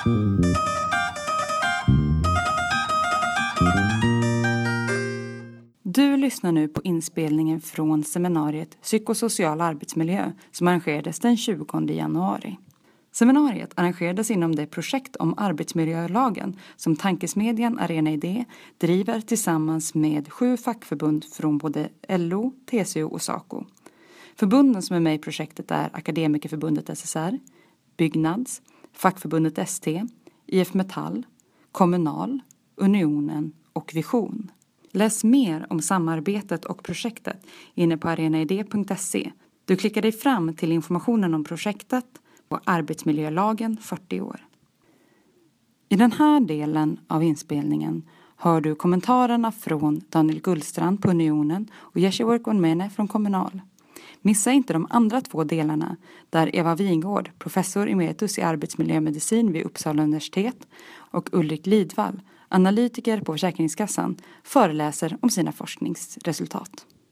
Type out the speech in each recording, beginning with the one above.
Du lyssnar nu på inspelningen från seminariet Psykosocial arbetsmiljö som arrangerades den 20 januari. Seminariet arrangerades inom det projekt om arbetsmiljölagen som tankesmedjan Arena Idé driver tillsammans med 7 fackförbund från både LO, TCO och SACO. Förbunden som är med i projektet är Akademikerförbundet SSR, Byggnads, Fackförbundet ST, IF Metall, Kommunal, Unionen och Vision. Läs mer om samarbetet och projektet inne på arenaid.se. Du klickar dig fram till informationen om projektet och arbetsmiljölagen 40 år. I den här delen av inspelningen hör du kommentarerna från Daniel Gullstrand på Unionen och Jerzy Workman från Kommunal. Missa inte de andra 2 delarna där Eva Wingård, professor emeritus i arbetsmiljömedicin vid Uppsala universitet, och Ulrik Lidvall, analytiker på Försäkringskassan, föreläser om sina forskningsresultat.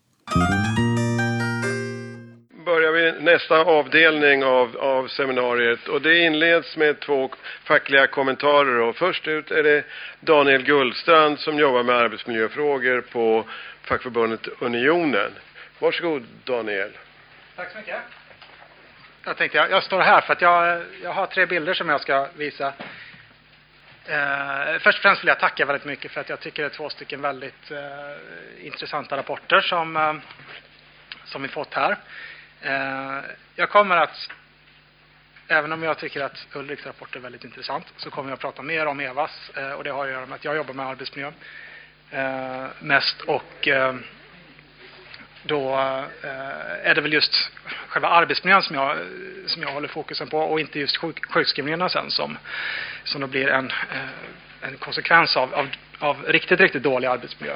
Börjar vi nästa avdelning av seminariet, och det inleds med 2 fackliga kommentarer. Och först ut är det Daniel Gullstrand som jobbar med arbetsmiljöfrågor på fackförbundet Unionen. Varsågod Daniel. Tack så mycket. Jag tänkte jag står här för att jag har 3 bilder som jag ska visa. Först och främst vill jag tacka väldigt mycket för att jag tycker det är 2 stycken väldigt intressanta rapporter som vi fått här. Jag kommer att, även om jag tycker att Ulriks rapport är väldigt intressant, så kommer jag att prata mer om Evas, och det har att göra med att jag jobbar med arbetsmiljö mest, och då är det väl just själva arbetsmiljön som jag håller fokusen på, och inte just sjukskrivningarna sen som då blir en konsekvens av riktigt dålig arbetsmiljö.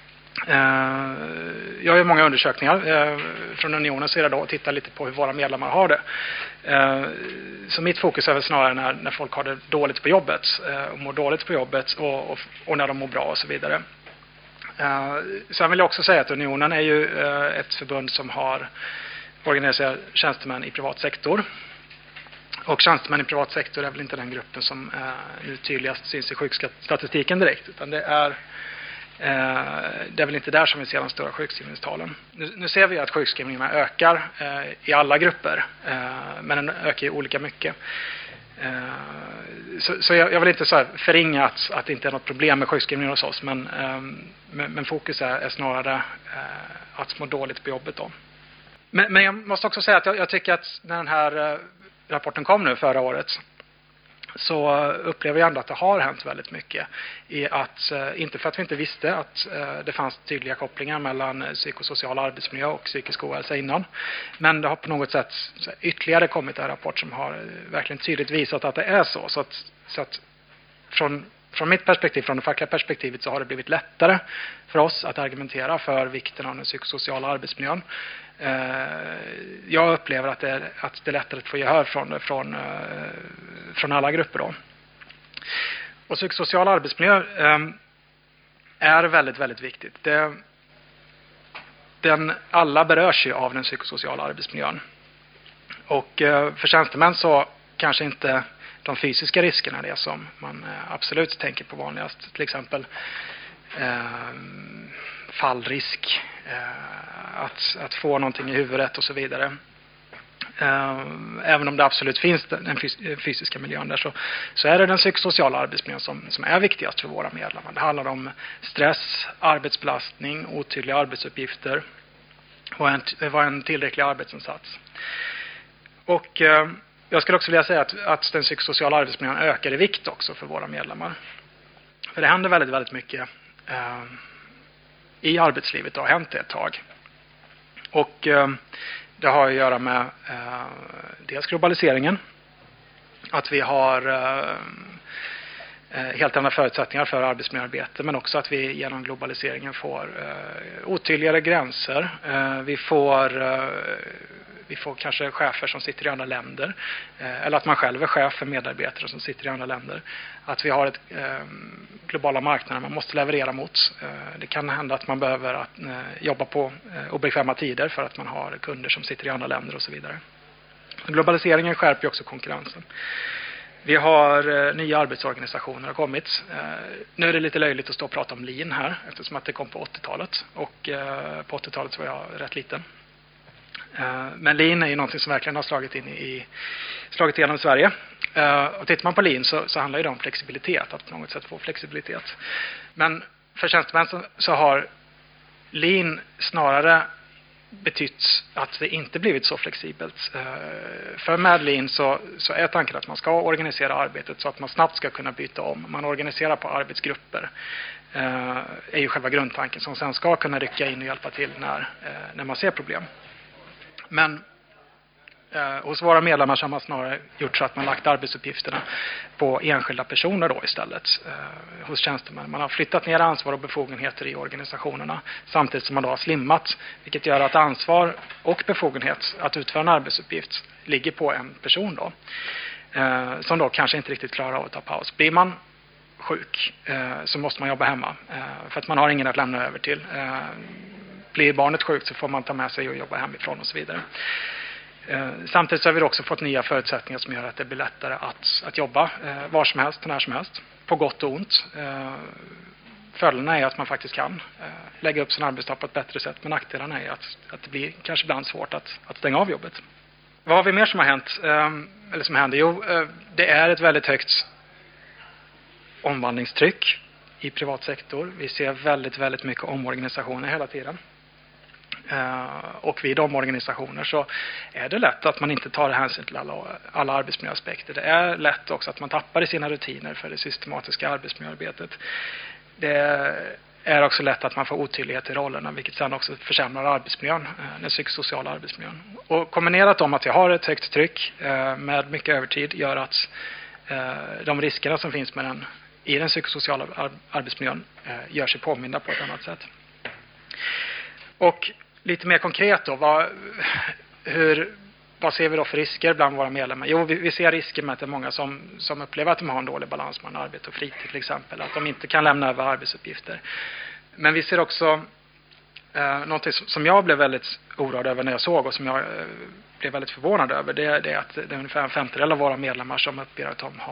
Jag gör många undersökningar från Unionens sida då och tittar lite på hur våra medlemmar har det. Så mitt fokus är väl snarare när folk har det dåligt på jobbet och mår dåligt på jobbet och när de mår bra och så vidare. Sen vill jag också säga att Unionen är ju ett förbund som har organiserat tjänstemän i privat sektor. Och tjänstemän i privat sektor är väl inte den gruppen som nu tydligast syns i sjukstatistiken direkt, utan det är väl inte där som vi ser de stora sjukskrivningstalen. Nu ser vi att sjukskrivningarna ökar i alla grupper, men den ökar ju olika mycket. Så jag vill inte så här förringa att det inte är något problem med sjukskrivningar hos oss, men fokus är snarare att må dåligt på jobbet då. Men jag måste också säga att jag tycker att när den här rapporten kom nu förra året, så upplever jag ändå att det har hänt väldigt mycket i att, inte för att vi inte visste att det fanns tydliga kopplingar mellan psykosocial arbetsmiljö och psykisk ohälsa innan, men det har på något sätt ytterligare kommit en rapport som har verkligen tydligt visat att det är så att från mitt perspektiv, från det fackliga perspektivet, så har det blivit lättare för oss att argumentera för vikten av den psykosociala arbetsmiljön. Jag upplever att det är lättare att få gehör från alla grupper då. Och psykosocial arbetsmiljö är väldigt, väldigt viktigt. Alla berörs ju av den psykosociala arbetsmiljön. Och för tjänstemän så kanske inte de fysiska riskerna är det som man absolut tänker på vanligast. Till exempel fallrisk, att få någonting i huvudet och så vidare. Även om det absolut finns den fysiska miljön där, så är det den psykosociala arbetsmiljön som är viktigast för våra medlemmar. Det handlar om stress, arbetsbelastning, otydliga arbetsuppgifter och en tillräcklig arbetsinsats. Och jag skulle också vilja säga att den psykosociala arbetsmiljön ökar i vikt också för våra medlemmar. För det händer väldigt, väldigt mycket i arbetslivet, och har hänt det ett tag. Och det har att göra med dels globaliseringen, att vi har helt andra förutsättningar för arbetsmiljöarbete, men också att vi genom globaliseringen får otydligare gränser. Vi får kanske chefer som sitter i andra länder, eller att man själv är chef för medarbetare som sitter i andra länder. Att vi har ett globala marknader man måste leverera mot. Det kan hända att man behöver jobba på obekväma tider för att man har kunder som sitter i andra länder och så vidare. Globaliseringen skärper ju också konkurrensen. Vi har nya arbetsorganisationer har kommit. Nu är det lite löjligt att stå och prata om Lean här eftersom att det kom på 80-talet. Och på 80-talet var jag rätt liten. Men Lean är ju någonting som verkligen har slagit igenom i Sverige. Och tittar man på Lean så handlar det om flexibilitet. Att på något sätt få flexibilitet. Men för tjänstemän så har Lean snarare betytt att det inte blivit så flexibelt. För med Lean så är tanken att man ska organisera arbetet så att man snabbt ska kunna byta om. Man organiserar på arbetsgrupper. Är ju själva grundtanken som sen ska kunna rycka in och hjälpa till när man ser problem. Men hos våra medlemmar så har man snarare gjort så att man lagt arbetsuppgifterna på enskilda personer då istället hos tjänstemän. Man har flyttat ner ansvar och befogenheter i organisationerna samtidigt som man då har slimmat, vilket gör att ansvar och befogenhet att utföra en arbetsuppgift ligger på en person då. Som då kanske inte riktigt klarar av att ta paus. Blir man sjuk så måste man jobba hemma för att man har ingen att lämna över till. Blir barnet sjukt så får man ta med sig och jobba hemifrån och så vidare. Samtidigt så har vi också fått nya förutsättningar som gör att det blir lättare att jobba var som helst, när som helst, på gott och ont. Följderna är att man faktiskt kan lägga upp sin arbetsdag på ett bättre sätt, men nackdelarna är att det blir kanske ibland svårt att stänga av jobbet. Vad har vi mer som har hänt? Eller som händer? Jo, det är ett väldigt högt omvandlingstryck i privat sektor. Vi ser väldigt, väldigt mycket omorganisationer hela tiden. Och vid de organisationer så är det lätt att man inte tar hänsyn till alla arbetsmiljöaspekter. Det är lätt också att man tappar i sina rutiner för det systematiska arbetsmiljöarbetet. Det är också lätt att man får otydlighet i rollerna, vilket sedan också försämrar arbetsmiljön, den psykosociala arbetsmiljön. Och kombinerat om att jag har ett högt tryck med mycket övertid gör att de riskerna som finns i den psykosociala arbetsmiljön gör sig påminda på ett annat sätt. Och lite mer konkret då, vad ser vi då för risker bland våra medlemmar? Jo, vi ser risker med att det är många som upplever att de har en dålig balans mellan arbete och fritid till exempel. Att de inte kan lämna över arbetsuppgifter. Men vi ser också något som jag blev väldigt oroad över när jag såg och som jag blev väldigt förvånad över. Det är att det är ungefär en femtedel av våra medlemmar som uppger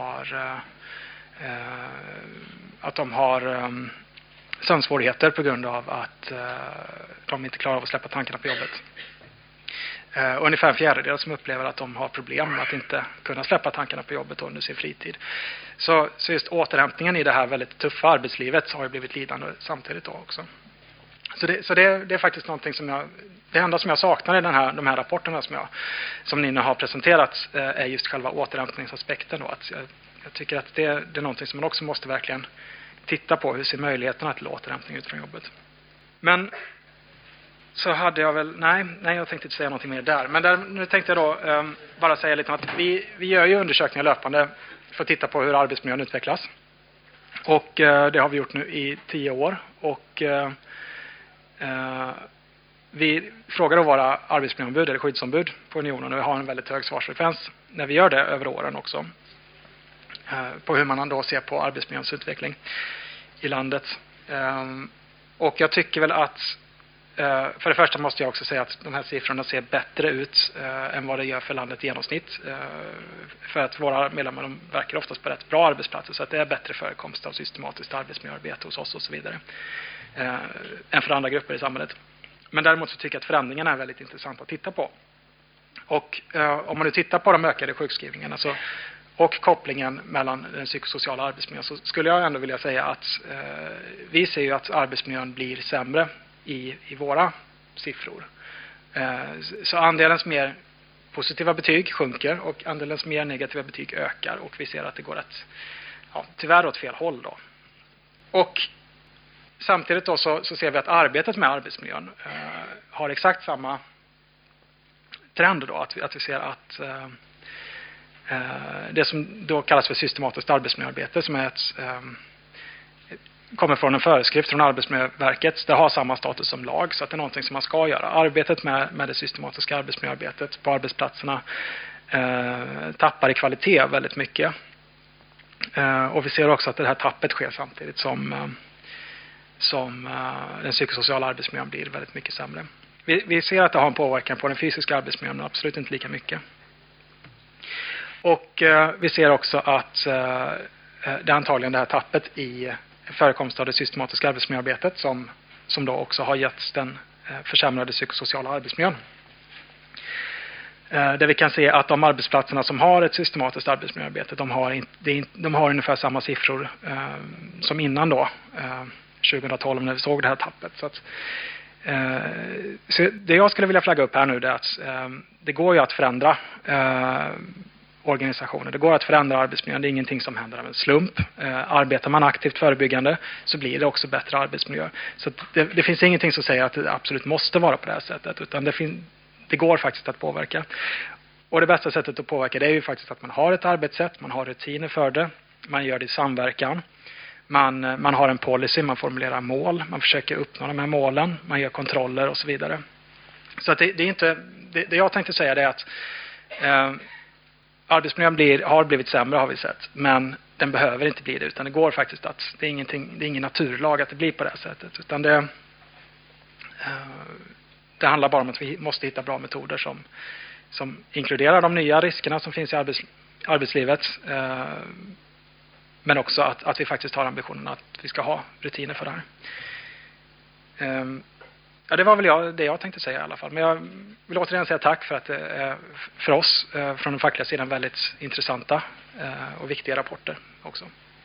att de har sömnsvårigheter på grund av att de inte klarar av att släppa tankarna på jobbet. Ungefär en fjärdedel som upplever att de har problem med att inte kunna släppa tankarna på jobbet under sin fritid. Så just återhämtningen i det här väldigt tuffa arbetslivet har ju blivit lidande samtidigt då också. Så det är faktiskt någonting det enda som jag saknar i de här rapporterna som ni nu har presenterat är just själva återhämtningsaspekten då. Att jag tycker att det är någonting som man också måste verkligen titta på. Hur ser möjligheterna till återhämtning ut från jobbet? Men så hade jag väl... Nej, jag tänkte inte säga någonting mer där. Men nu tänkte jag då bara säga lite om att vi gör ju undersökningar löpande för att titta på hur arbetsmiljön utvecklas. Och det har vi gjort nu i 10 år. Och vi frågar då våra arbetsmiljöombud eller skyddsombud på unionen, och vi har en väldigt hög svarsfrekvens när vi gör det över åren också. På hur man då ser på arbetsmiljöns utveckling i landet. Och jag tycker väl att för det första måste jag också säga att de här siffrorna ser bättre ut än vad det gör för landet i genomsnitt. För att våra medlemmar de verkar oftast på rätt bra arbetsplatser, så att det är bättre förekomst av systematiskt arbetsmiljöarbete hos oss och så vidare än för andra grupper i samhället. Men däremot så tycker jag att förändringarna är väldigt intressanta att titta på. Och om man nu tittar på de ökade sjukskrivningarna och kopplingen mellan den psykosociala arbetsmiljön, så skulle jag ändå vilja säga att vi ser ju att arbetsmiljön blir sämre i våra siffror. Så andelens mer positiva betyg sjunker och andelens mer negativa betyg ökar, och vi ser att det går tyvärr åt fel håll då. Och samtidigt då så ser vi att arbetet med arbetsmiljön har exakt samma trend då, att vi ser att det som då kallas för systematiskt arbetsmiljöarbete, som är kommer från en föreskrift från Arbetsmiljöverket. Det har samma status som lag, så att det är någonting som man ska göra. Arbetet med det systematiska arbetsmiljöarbetet på arbetsplatserna tappar i kvalitet väldigt mycket. Och vi ser också att det här tappet sker samtidigt som den psykosociala arbetsmiljön blir väldigt mycket sämre. Vi ser att det har en påverkan på den fysiska arbetsmiljön, men absolut inte lika mycket. Och vi ser också att det är antagligen det här tappet i förekomst av det systematiska arbetsmiljöarbetet som då också har gett den försämrade psykosociala arbetsmiljön. Där vi kan se att de arbetsplatserna som har ett systematiskt arbetsmiljöarbete, de har ungefär samma siffror som innan då, 2012 när vi såg det här tappet. Så det jag skulle vilja flagga upp här nu är att det går ju att förändra organisationer. Det går att förändra arbetsmiljön. Det är ingenting som händer av en slump. Arbetar man aktivt förebyggande så blir det också bättre arbetsmiljö. Så det finns ingenting som säger att det absolut måste vara på det här sättet, utan det går faktiskt att påverka. Och det bästa sättet att påverka det är ju faktiskt att man har ett arbetssätt, man har rutiner för det, man gör det i samverkan. Man har en policy, man formulerar mål, man försöker uppnå de här målen, man gör kontroller och så vidare. Så att det är inte, det jag tänkte säga är att arbetsmiljön har blivit sämre har vi sett, men den behöver inte bli det, utan det går faktiskt att, det är ingen naturlag att det blir på det här sättet, utan det handlar bara om att vi måste hitta bra metoder som inkluderar de nya riskerna som finns i arbetslivet, men också att vi faktiskt har ambitionen att vi ska ha rutiner för det här. Ja, det var väl det jag tänkte säga i alla fall. Men jag vill återigen säga tack för att det är för oss från den fackliga sidan väldigt intressanta och viktiga rapporter också.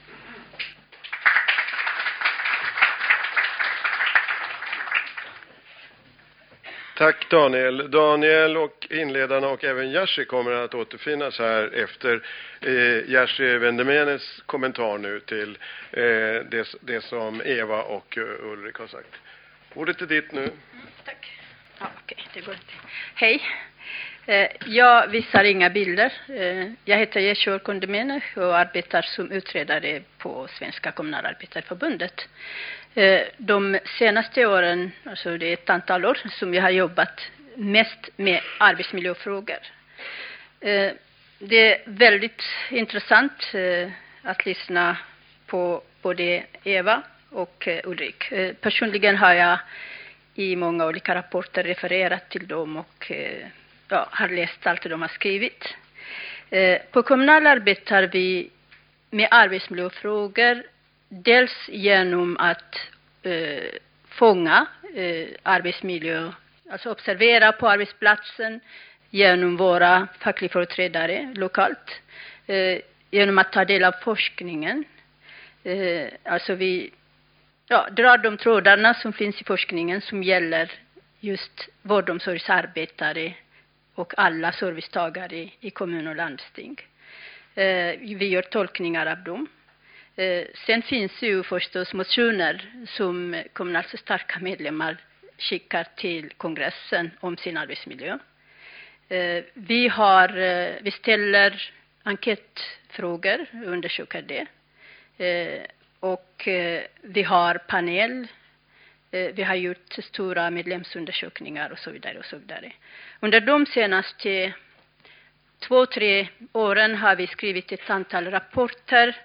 Tack Daniel. Daniel och inledarna och även Jerzy kommer att återfinnas här efter Jerzy Vendemenes kommentar nu till det som Eva och Ulrik har sagt. Ordet är ditt nu. Tack. Ja, okej, det går inte. Hej. Jag visar inga bilder. Jag heter Jerzy Vendemenes och arbetar som utredare på Svenska kommunalarbetarförbundet. De senaste åren, alltså det är ett antal år som jag har jobbat mest med arbetsmiljöfrågor. Det är väldigt intressant att lyssna på både Eva och Ulrik. Personligen har jag i många olika rapporter refererat till dem och har läst allt de har skrivit. På Kommunal arbetar vi med arbetsmiljöfrågor dels genom att fånga arbetsmiljö, alltså observera på arbetsplatsen genom våra fackliga företrädare lokalt, genom att ta del av forskningen. Alltså vi drar de trådarna som finns i forskningen som gäller just vårdomsorgsarbetare och alla servicetagare i kommun och landsting. Vi gör tolkningar av dem. Sen finns ju förstås motioner som Kommunals starka medlemmar skickar till kongressen om sin arbetsmiljö. Vi ställer enkätfrågor, undersöker det. Och vi har panel. Vi har gjort stora medlemsundersökningar och så vidare och så vidare. Under de senaste 2-3 åren har vi skrivit ett antal rapporter.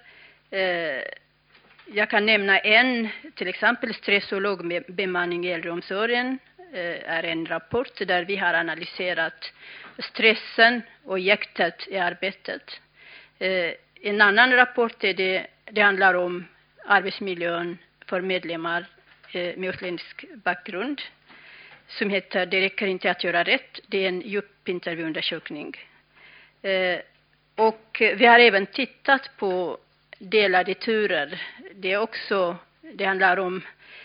Jag kan nämna till exempel stress och låg bemanning i äldreomsorgen är en rapport där vi har analyserat stressen och jäktet i arbetet. En annan rapport det handlar om arbetsmiljön för medlemmar med utländsk bakgrund som heter Det räcker inte att göra rätt. Det är en djupintervjuundersökning. Och vi har även tittat på delade turer. Det handlar om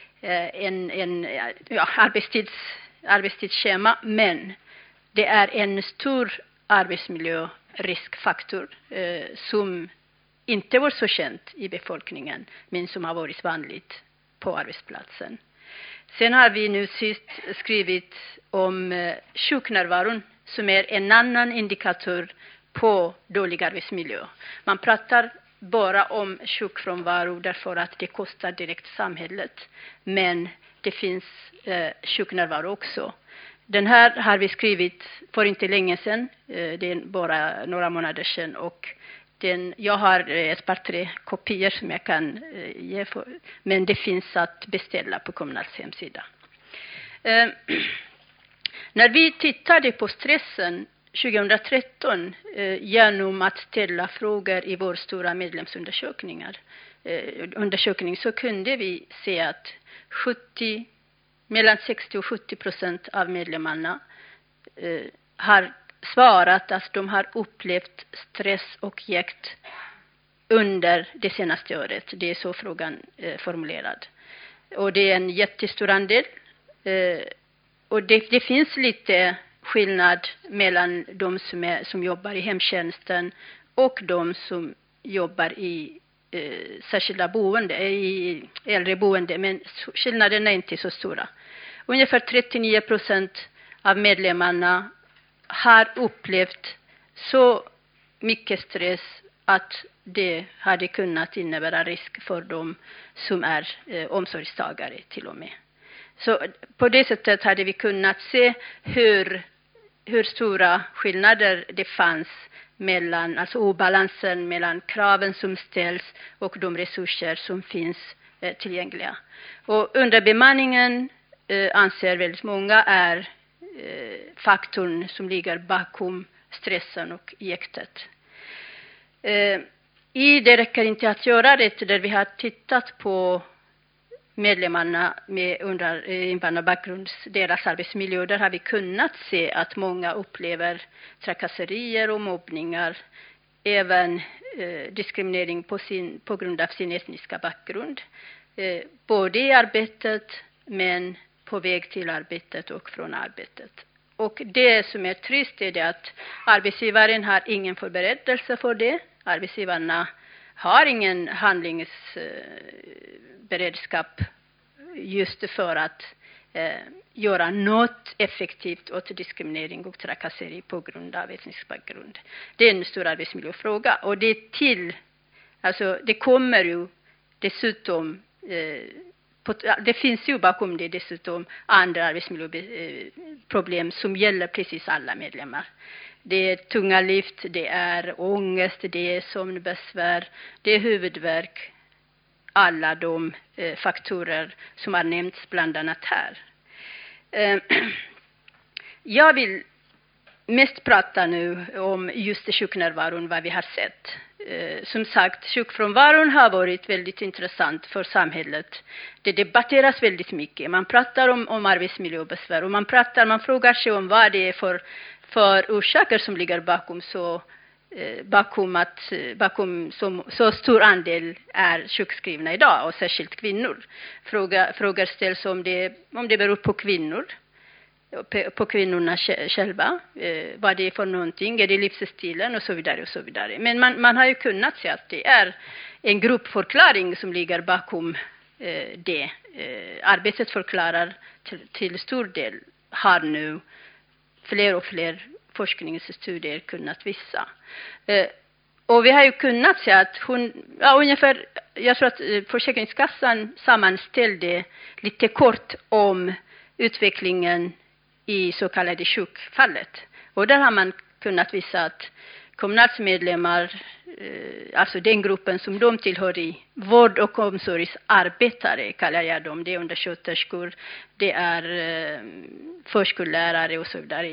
arbetstidsschema, men det är en stor arbetsmiljöriskfaktor som inte var så känt i befolkningen, men som har varit vanligt på arbetsplatsen. Sen har vi nu sist skrivit om sjuknärvaron som är en annan indikator på dålig arbetsmiljö. Man pratar bara om sjukfrånvaro därför att det kostar direkt samhället. Men det finns sjuknärvaro också. Den här har vi skrivit för inte länge sedan. Det är bara några månader sedan. Och jag har ett par 3 kopior som jag kan ge. Men det finns att beställa på Kommunals hemsida. När vi tittade på stressen 2013 genom att ställa frågor i vår stora medlemsundersökning så kunde vi se att mellan 60 och 70% av medlemmarna har svarat att de har upplevt stress och jäkt under det senaste året. Det är så frågan formulerad. Och det är en jättestor andel. Och det finns lite skillnad mellan de som jobbar i hemtjänsten och de som jobbar i särskilda boende, i äldreboende, men skillnaden är inte så stora. Ungefär 39% av medlemmarna har upplevt så mycket stress att det hade kunnat innebära risk för dem som är omsorgstagare till och med. Så på det sättet hade vi kunnat se hur stora skillnader det fanns mellan, alltså obalansen mellan kraven som ställs och de resurser som finns tillgängliga. Och underbemanningen anser väldigt många är faktorn som ligger bakom stressen och jäktet. Det räcker inte att göra det där vi har tittat på medlemmarna med invandrarbakgrund, deras arbetsmiljö. Där har vi kunnat se att många upplever trakasserier och mobbningar, även diskriminering på grund av sin etniska bakgrund. Både i arbetet men på väg till arbetet och från arbetet. Och det som är trist är det att arbetsgivaren har ingen förberedelse för det. Arbetsgivarna har ingen handlingsberedskap just för att göra något effektivt åt diskriminering och trakasseri på grund av etnisk bakgrund. Det är en stor arbetsmiljöfråga, och det kommer ju dessutom det finns ju bakom det dessutom andra arbetsmiljöproblem som gäller precis alla medlemmar. Det är tunga lyft, det är ångest, det är sömnbesvär, det är huvudvärk. Alla de faktorer som har nämnts bland annat här. Jag vill mest prata nu om just sjuknärvaron, vad vi har sett. Som sagt, sjukfrånvaron har varit väldigt intressant för samhället. Det debatteras väldigt mycket. Man pratar om arbetsmiljöbesvär och man frågar sig om vad det är för orsaker som ligger bakom så stor andel är sjukskrivna idag, och särskilt kvinnor. Frågor ställs om det beror på kvinnorna själva, vad det är för någonting, är det livsstilen och så vidare och så vidare. Men man har ju kunnat se att det är en gruppförklaring som ligger bakom det. Arbetet förklarar till stor del har nu fler och fler forskningsstudier kunnat visa. Och vi har ju kunnat se att jag tror att Försäkringskassan sammanställde lite kort om utvecklingen i så kallade sjukfallet. Och där har man kunnat visa att Kommunals medlemmar, alltså den gruppen som de tillhör i vård- och omsorgsarbetare kallar jag dem, det är undersköterskor, det är förskollärare och så vidare.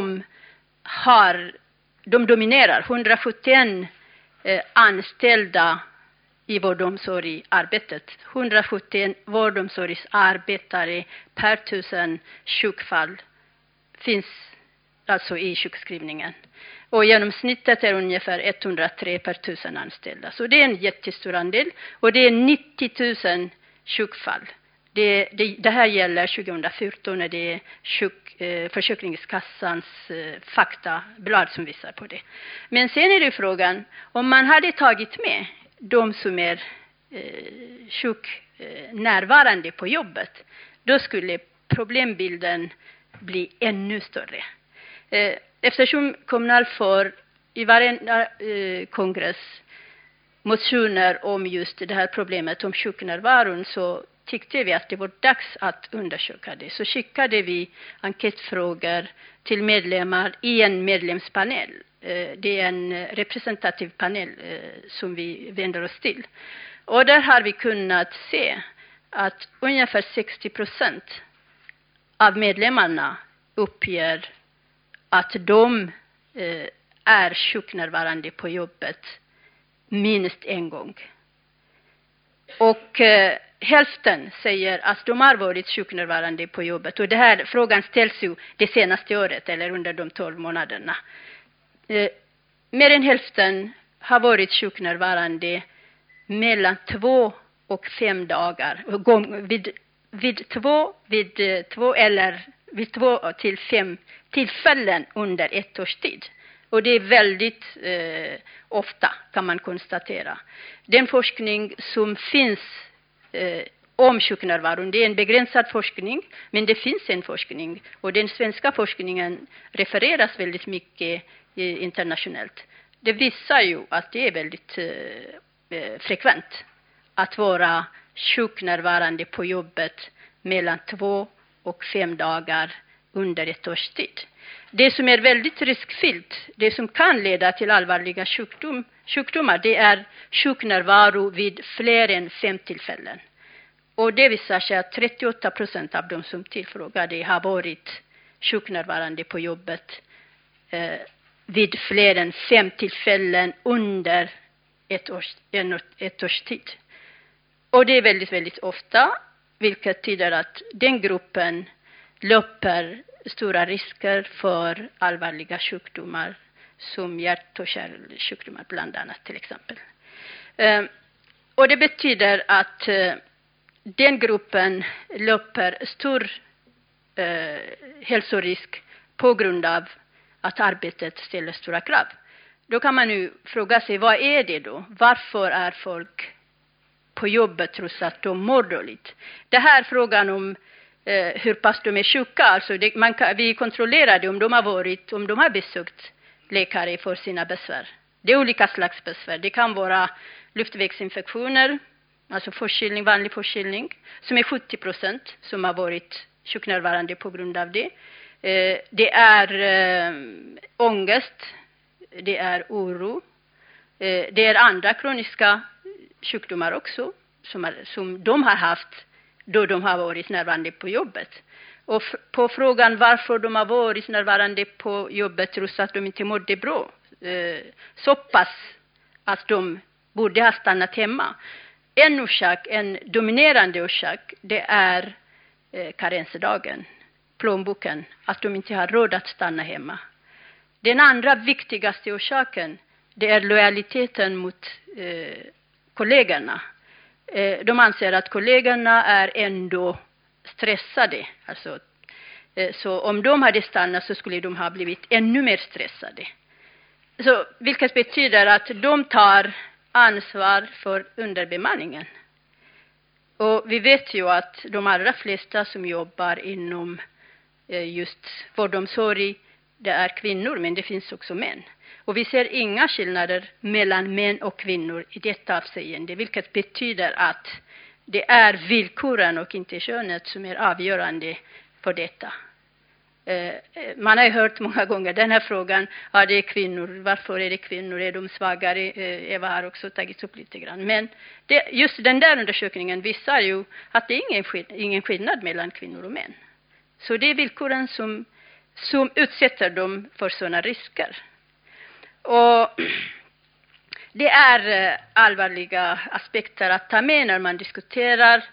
De dominerar 171 anställda i vårdomsorgsarbetet. 171 vårdomsorgsarbetare per 1000 sjukfall finns alltså i sjukskrivningen. Och genomsnittet är ungefär 103 per 1000 anställda. Så det är en jättestor andel. Och det är 90 000 sjukfall. Det här gäller 2014 när det är Försäkringskassans faktablad som visar på det. Men sen är det frågan, om man hade tagit med de som är sjuknärvarande på jobbet, då skulle problembilden bli ännu större. Eftersom Kommunal får i varje kongress motioner om just det här problemet om sjuknärvaron, så tyckte vi att det var dags att undersöka det. Så skickade vi enkätfrågor till medlemmar i en medlemspanel. Det är en representativ panel som vi vänder oss till. Och där har vi kunnat se att ungefär 60% av medlemmarna uppger att de är sjuknärvarande på jobbet minst en gång. Och hälften säger att de har varit sjuknärvarande på jobbet. Och det här frågan ställs ju det senaste året eller under de 12 månaderna. Mer än hälften har varit sjuknärvarande mellan 2 och 5 dagar. Vid 2 till 5 tillfällen under ett års tid. Och det är väldigt ofta, kan man konstatera. Den forskning som finns om sjuknärvaron, det är en begränsad forskning, men det finns en forskning. Och den svenska forskningen refereras väldigt mycket internationellt. Det visar ju att det är väldigt frekvent att vara sjuknärvarande på jobbet mellan 2 och 5 dagar under ett års tid. Det som är väldigt riskfyllt, det som kan leda till allvarliga sjukdomar, det är sjuknärvaro vid fler än 5 tillfällen. Och det visar sig att 38% av de som tillfrågade har varit sjuknärvarande på jobbet vid fler än 5 tillfällen under ett års tid. Och det är väldigt, väldigt ofta, vilket tyder att den gruppen löper stora risker för allvarliga sjukdomar som hjärt- och kärlsjukdomar bland annat till exempel. Och det betyder att den gruppen löper stor hälsorisk på grund av att arbetet ställer stora krav. Då kan man nu fråga sig, vad är det då? Varför är folk på jobbet trots att de mår dåligt? Det här frågan om hur pass de är sjuka, alltså vi kontrollerade om de har besökt läkare för sina besvär. Det är olika slags besvär. Det kan vara luftvägsinfektioner, alltså förkylning, vanlig förkylning, som är 70% som har varit sjuknärvarande på grund av det. Det är ångest, det är oro, det är andra kroniska sjukdomar också som de har haft då de har varit närvarande på jobbet. Och på frågan varför de har varit närvarande på jobbet trots att de inte mådde bra, så pass att de borde ha stannat hemma. En dominerande orsak, det är karensdagen, plånboken, att de inte har råd att stanna hemma. Den andra viktigaste orsaken, det är lojaliteten mot kollegorna. De anser att kollegorna är ändå stressade. Alltså, så om de hade stannat så skulle de ha blivit ännu mer stressade. Så, vilket betyder att de tar ansvar för underbemanningen. Och vi vet ju att de allra flesta som jobbar inom just vårdomsorg, det är kvinnor, men det finns också män. Och vi ser inga skillnader mellan män och kvinnor i detta avseende, vilket betyder att det är villkoren och inte könet som är avgörande för detta. Man har ju hört många gånger den här frågan, ja det är kvinnor, varför är det kvinnor, är de svagare? Eva har också tagit upp lite grann. Men just den där undersökningen visar ju att det är ingen skillnad mellan kvinnor och män. Så det är villkoren som utsätter dem för sådana risker. Och det är allvarliga aspekter att ta med när man diskuterar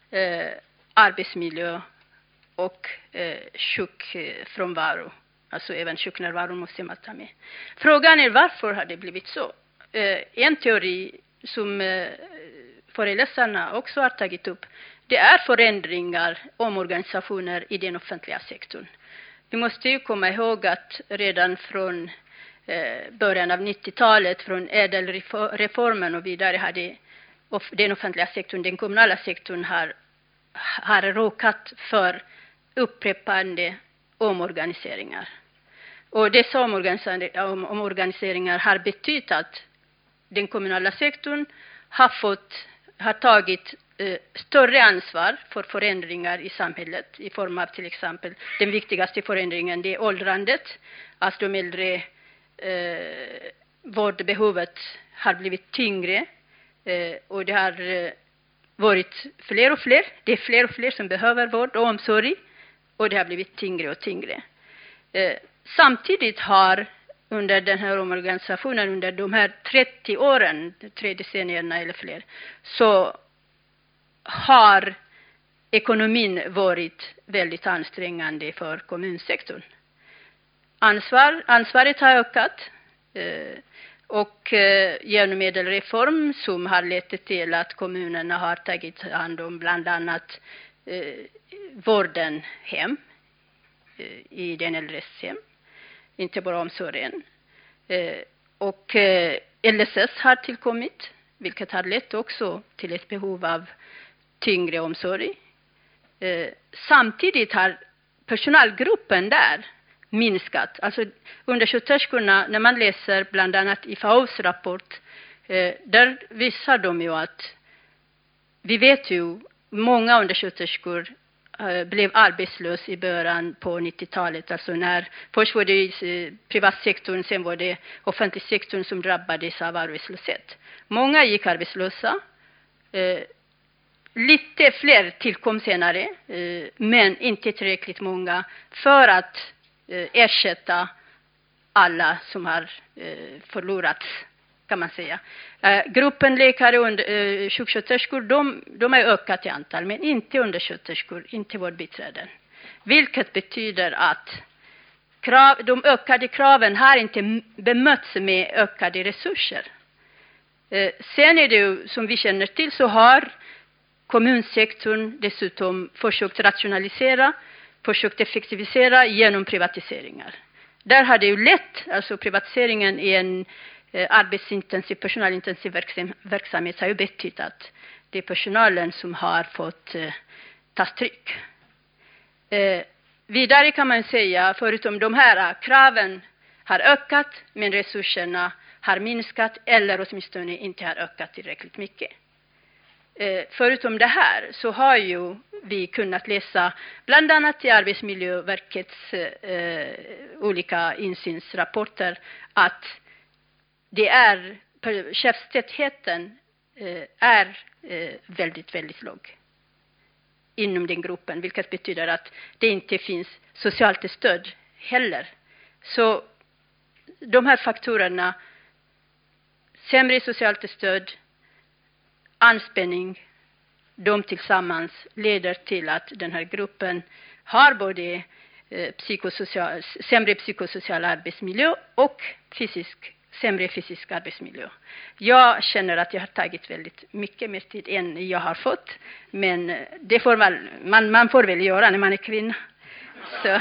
arbetsmiljö och sjukfrånvaro. Alltså även sjuknärvaro måste man ta med. Frågan är varför har det blivit så? En teori som föreläsarna också har tagit upp, det är förändringar, omorganisationer i den offentliga sektorn. Vi måste ju komma ihåg att redan från början av 90-talet, från ädelreformen och vidare, hade den offentliga sektorn, den kommunala sektorn har råkat för upprepande omorganiseringar. Och dessa omorganiseringar har betytt att den kommunala sektorn har tagit större ansvar för förändringar i samhället i form av till exempel den viktigaste förändringen, det är åldrandet. Att de äldre vårdbehovet har blivit tyngre och det har varit fler och fler. Det är fler och fler som behöver vård och omsorg och det har blivit tyngre och tyngre. Samtidigt har under den här omorganisationen, under de här 30 åren, 3 decennierna eller fler, så har ekonomin varit väldigt ansträngande för kommunsektorn. Ansvaret har ökat och genom medelreform som har lett till att kommunerna har tagit hand om bland annat vården hem i den äldres hem, inte bara omsorgen. Och LSS har tillkommit, vilket har lett också till ett behov av tyngre omsorg. Samtidigt har personalgruppen där minskat. Alltså undersköterskorna, när man läser bland annat IFAOs rapport, där visar de ju att vi vet ju många undersköterskor blev arbetslös i början på 90-talet. Alltså först var det privatsektorn, sen var det offentlig sektorn som drabbades av arbetslöshet. Många gick arbetslösa. Lite fler tillkom senare, men inte tillräckligt många för att ersätta alla som har förlorats, kan man säga. Gruppen läkare och sjuksköterskor, de har ökat i antal, men inte undersköterskor, inte vårdbiträden. Vilket betyder att de ökade kraven har inte bemötts med ökade resurser. Sen är det ju, som vi känner till, så har kommunsektorn dessutom försökt rationalisera, försökt effektivisera genom privatiseringar. Där har det ju lett, alltså privatiseringen i en arbetsintensiv, personalintensiv verksamhet har ju betytt att det är personalen som har fått ta stryk. Vidare kan man säga, förutom de här kraven har ökat, men resurserna har minskat eller åtminstone inte har ökat tillräckligt mycket. Förutom det här så har ju vi kunnat läsa bland annat i Arbetsmiljöverkets olika insynsrapporter att det är chefstätheten är väldigt, väldigt låg inom den gruppen, vilket betyder att det inte finns socialt stöd heller. Så de här faktorerna, sämre socialt stöd, anspänning, de tillsammans leder till att den här gruppen har både sämre psykosocial arbetsmiljö och sämre fysisk arbetsmiljö. Jag känner att jag har tagit väldigt mycket mer tid än jag har fått, men det får man får väl göra när man är kvinna. Så.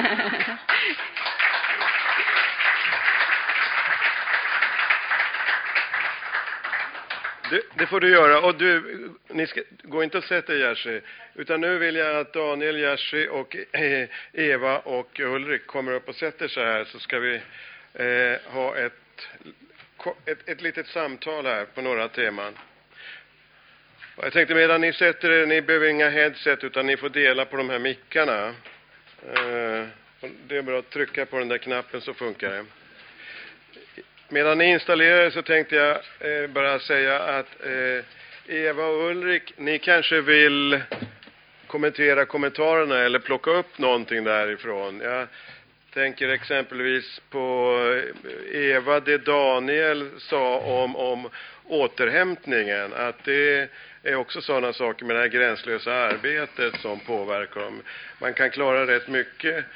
Det får du göra. Och ni ska gå inte och sätta Jerzy, utan nu vill jag att Daniel, Jerzy och Eva och Ulrik kommer upp och sätter sig här, så ska vi ha ett litet samtal här på några teman. Och jag tänkte medan ni sätter er, ni behöver inga headset utan ni får dela på de här mickarna. Det är bara att trycka på den där knappen så funkar det. Medan ni installerar så tänkte jag bara säga att Eva och Ulrik, ni kanske vill kommentera kommentarerna eller plocka upp någonting därifrån. Jag tänker exempelvis på Eva, det Daniel sa om återhämtningen. Att det är också sådana saker med det här gränslösa arbetet som påverkar dem. Man kan klara rätt mycket,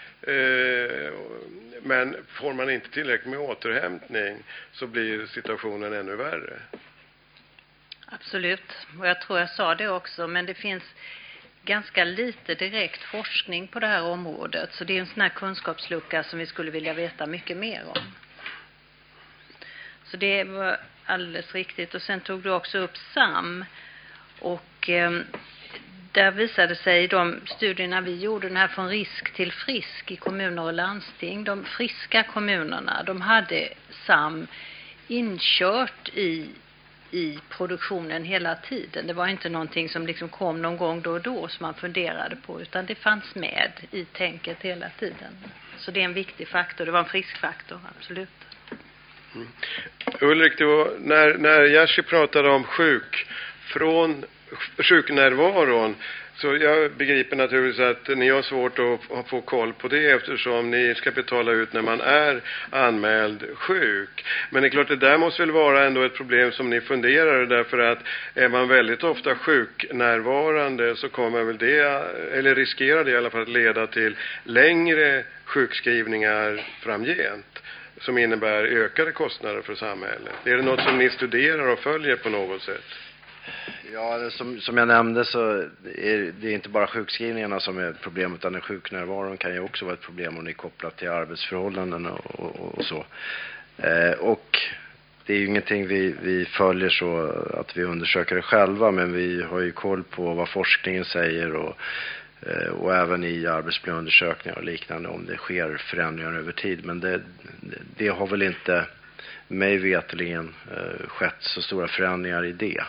men får man inte tillräckligt med återhämtning så blir situationen ännu värre. Absolut, och jag tror jag sa det också, men det finns ganska lite direkt forskning på det här området, så det är en sån här kunskapslucka som vi skulle vilja veta mycket mer om. Så det var alldeles riktigt. Och sen tog du också upp SAM, och där visade sig i de studierna vi gjorde, den här från risk till frisk i kommuner och landsting, de friska kommunerna, de hade SAM inkört i produktionen hela tiden. Det var inte någonting som liksom kom någon gång då och då som man funderade på, utan det fanns med i tänket hela tiden. Så det är en viktig faktor, det var en frisk faktor, absolut. Ulrik, när Jerzy pratade om från sjuknärvaron. Så jag begriper naturligtvis att ni har svårt att få koll på det eftersom ni ska betala ut när man är anmäld sjuk. Men det är klart, det där måste väl vara ändå ett problem som ni funderar, därför att är man väldigt ofta sjuknärvarande så kommer väl det, eller riskerar det i alla fall, att leda till längre sjukskrivningar framgent som innebär ökade kostnader för samhället. Är det något som ni studerar och följer på något sätt? Ja, som jag nämnde så är det inte bara sjukskrivningarna som är ett problem, utan den sjuknärvaron kan ju också vara ett problem om det är kopplat till arbetsförhållanden och så. Och det är ju ingenting vi följer så att vi undersöker det själva, men vi har ju koll på vad forskningen säger och även i arbetsmiljöundersökningar och liknande om det sker förändringar över tid. Men det har väl inte mig vetligen skett så stora förändringar i det.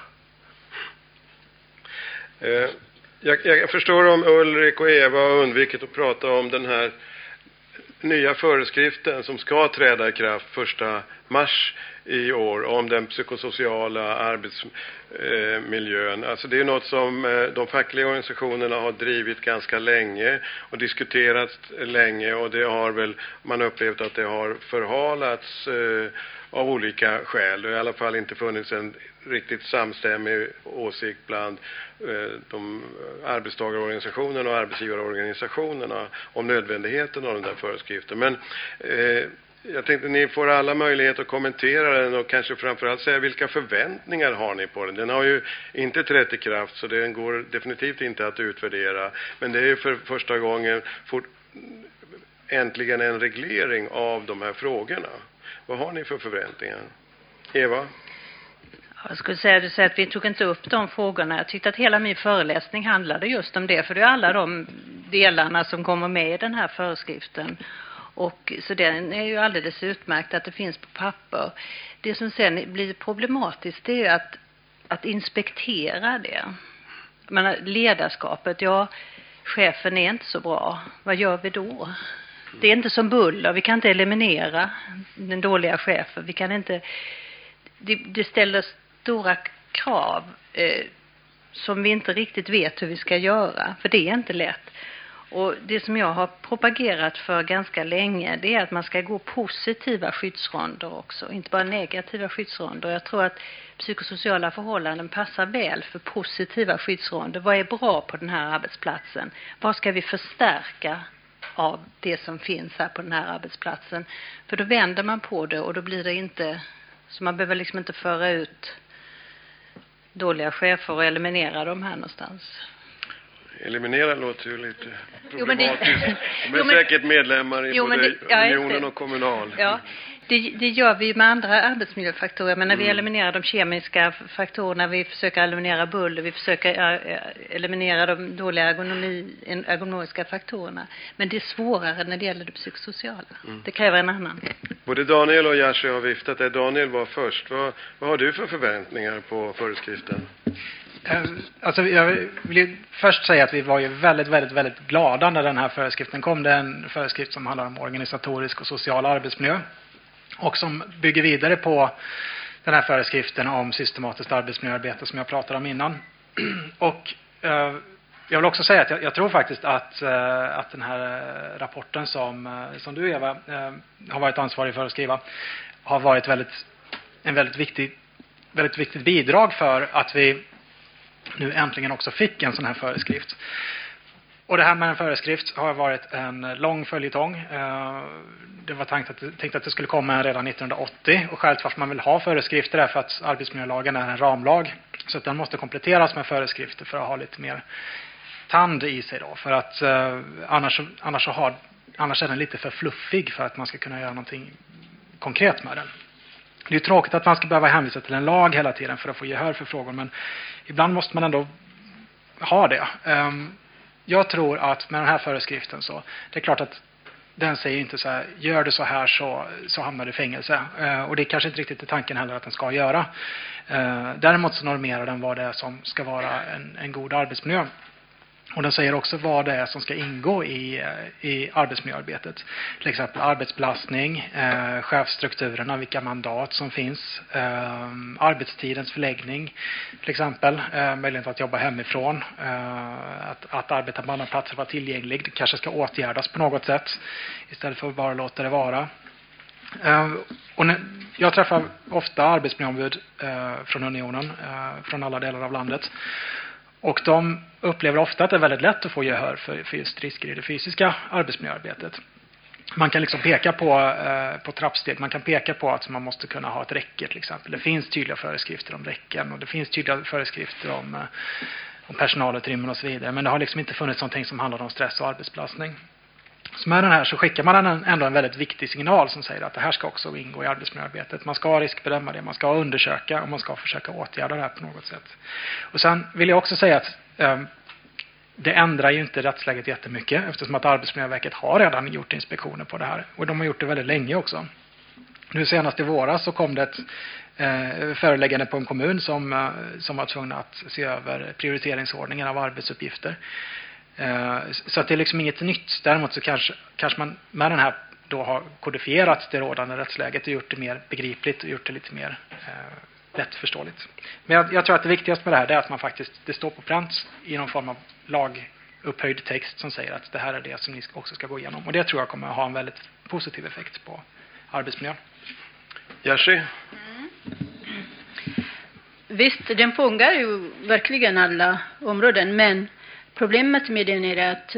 Jag förstår om Ulrik och Eva har undvikit att prata om den här nya föreskriften som ska träda i kraft 1 mars i år om den psykosociala arbetsmiljön. Alltså det är något som de fackliga organisationerna har drivit ganska länge och diskuterat länge, och det har väl man upplevt att det har förhalats av olika skäl. Det har i alla fall inte funnits en riktigt samstämmig åsikt bland de arbetstagarorganisationerna och arbetsgivarorganisationerna om nödvändigheten av den där föreskriften. Men jag tänkte ni får alla möjlighet att kommentera den och kanske framförallt säga vilka förväntningar har ni på den. Den har ju inte trätt i kraft, så den går definitivt inte att utvärdera. Men det är ju för första gången äntligen en reglering av de här frågorna. Vad har ni för förväntningar? Eva? Jag skulle säga att vi tog inte upp de frågorna. Jag tyckte att hela min föreläsning handlade just om det. För det är alla de delarna som kommer med i den här föreskriften. Och så den är ju alldeles utmärkt att det finns på papper. Det som sen blir problematiskt, det är att inspektera det. Men ledarskapet, chefen är inte så bra. Vad gör vi då? Det är inte som buller. Vi kan inte eliminera den dåliga chefen. Vi kan inte... Det ställer stora krav som vi inte riktigt vet hur vi ska göra. För det är inte lätt. Och det som jag har propagerat för ganska länge, det är att man ska gå positiva skyddsronder också. Inte bara negativa skyddsronder. Jag tror att psykosociala förhållanden passar väl för positiva skyddsronder. Vad är bra på den här arbetsplatsen? Vad ska vi förstärka av det som finns här på den här arbetsplatsen? För då vänder man på det och då blir det inte... Så man behöver liksom inte föra ut dåliga chefer och eliminera dem här någonstans. Eliminera låter ju lite problematiskt. De är säkert medlemmar i både unionen och kommunal. Ja, det gör vi med andra arbetsmiljöfaktorer. Men när vi eliminerar de kemiska faktorerna, vi försöker eliminera buller, vi försöker eliminera de dåliga ergonomiska faktorerna. Men det är svårare när det gäller det psykosociala. Det kräver en annan. Både Daniel och Jerzy har viftat där. Daniel var först. Vad har du för förväntningar på föreskriften? Alltså jag vill först säga att vi var ju väldigt, väldigt, väldigt glada när den här föreskriften kom. Det är en föreskrift som handlar om organisatorisk och social arbetsmiljö och som bygger vidare på den här föreskriften om systematiskt arbetsmiljöarbete som jag pratade om innan. Och jag vill också säga att jag tror faktiskt att den här rapporten som du, Eva, har varit ansvarig för att skriva har varit en väldigt viktigt bidrag för att vi nu äntligen också fick en sån här föreskrift. Och det här med en föreskrift har varit en lång följetong. Det var tänkt att det skulle komma redan 1980. Och skälet varför man vill ha föreskrifter är för att arbetsmiljölagen är en ramlag. Så att den måste kompletteras med föreskrifter för att ha lite mer tand i sig då. För att annars är den lite för fluffig för att man ska kunna göra någonting konkret med den. Det är tråkigt att man ska behöva hänvisa till en lag hela tiden för att få gehör för frågor, men ibland måste man ändå ha det. Jag tror att med den här föreskriften så, det är klart att den säger inte så här, gör du så här så hamnar du i fängelse. Och det är kanske inte riktigt tanken heller att den ska göra. Däremot så normerar den vad det är som ska vara en god arbetsmiljö. Och den säger också vad det är som ska ingå i arbetsmiljöarbetet. Till exempel arbetsbelastning, chefsstrukturerna, vilka mandat som finns, arbetstidens förläggning till exempel, möjlighet att jobba hemifrån, att arbeta på andra platser, vara tillgänglig. Det kanske ska åtgärdas på något sätt istället för att bara låta det vara. Och jag träffar ofta arbetsmiljöombud från Unionen, från alla delar av landet. Och de upplever ofta att det är väldigt lätt att få gehör för just risker i det fysiska arbetsmiljöarbetet. Man kan liksom peka på trappsteg. Man kan peka på att man måste kunna ha ett räcke till exempel. Det finns tydliga föreskrifter om räcken och det finns tydliga föreskrifter om personalutrymmen och så vidare. Men det har liksom inte funnits någonting som handlar om stress och arbetsbelastning. Så med den här så skickar man ändå en väldigt viktig signal som säger att det här ska också ingå i arbetsmiljöarbetet. Man ska riskbedöma det, man ska undersöka och man ska försöka åtgärda det här på något sätt. Och sen vill jag också säga att det ändrar ju inte rättsläget jättemycket eftersom att Arbetsmiljöverket har redan gjort inspektioner på det här. Och de har gjort det väldigt länge också. Nu senast i våras så kom det ett föreläggande på en kommun som var tvungen att se över prioriteringsordningen av arbetsuppgifter. Så att det är liksom inget nytt. Däremot så kanske man med den här då har kodifierat det rådande rättsläget och gjort det mer begripligt och gjort det lite mer lättförståeligt. Men jag tror att det viktigaste med det här är att man faktiskt, det står på pränt i någon form av lagupphöjd text som säger att det här är det som ni också ska gå igenom. Och det tror jag kommer att ha en väldigt positiv effekt på arbetsmiljön. Jerzy? Visst, den fångar ju verkligen alla områden, men problemet med den är att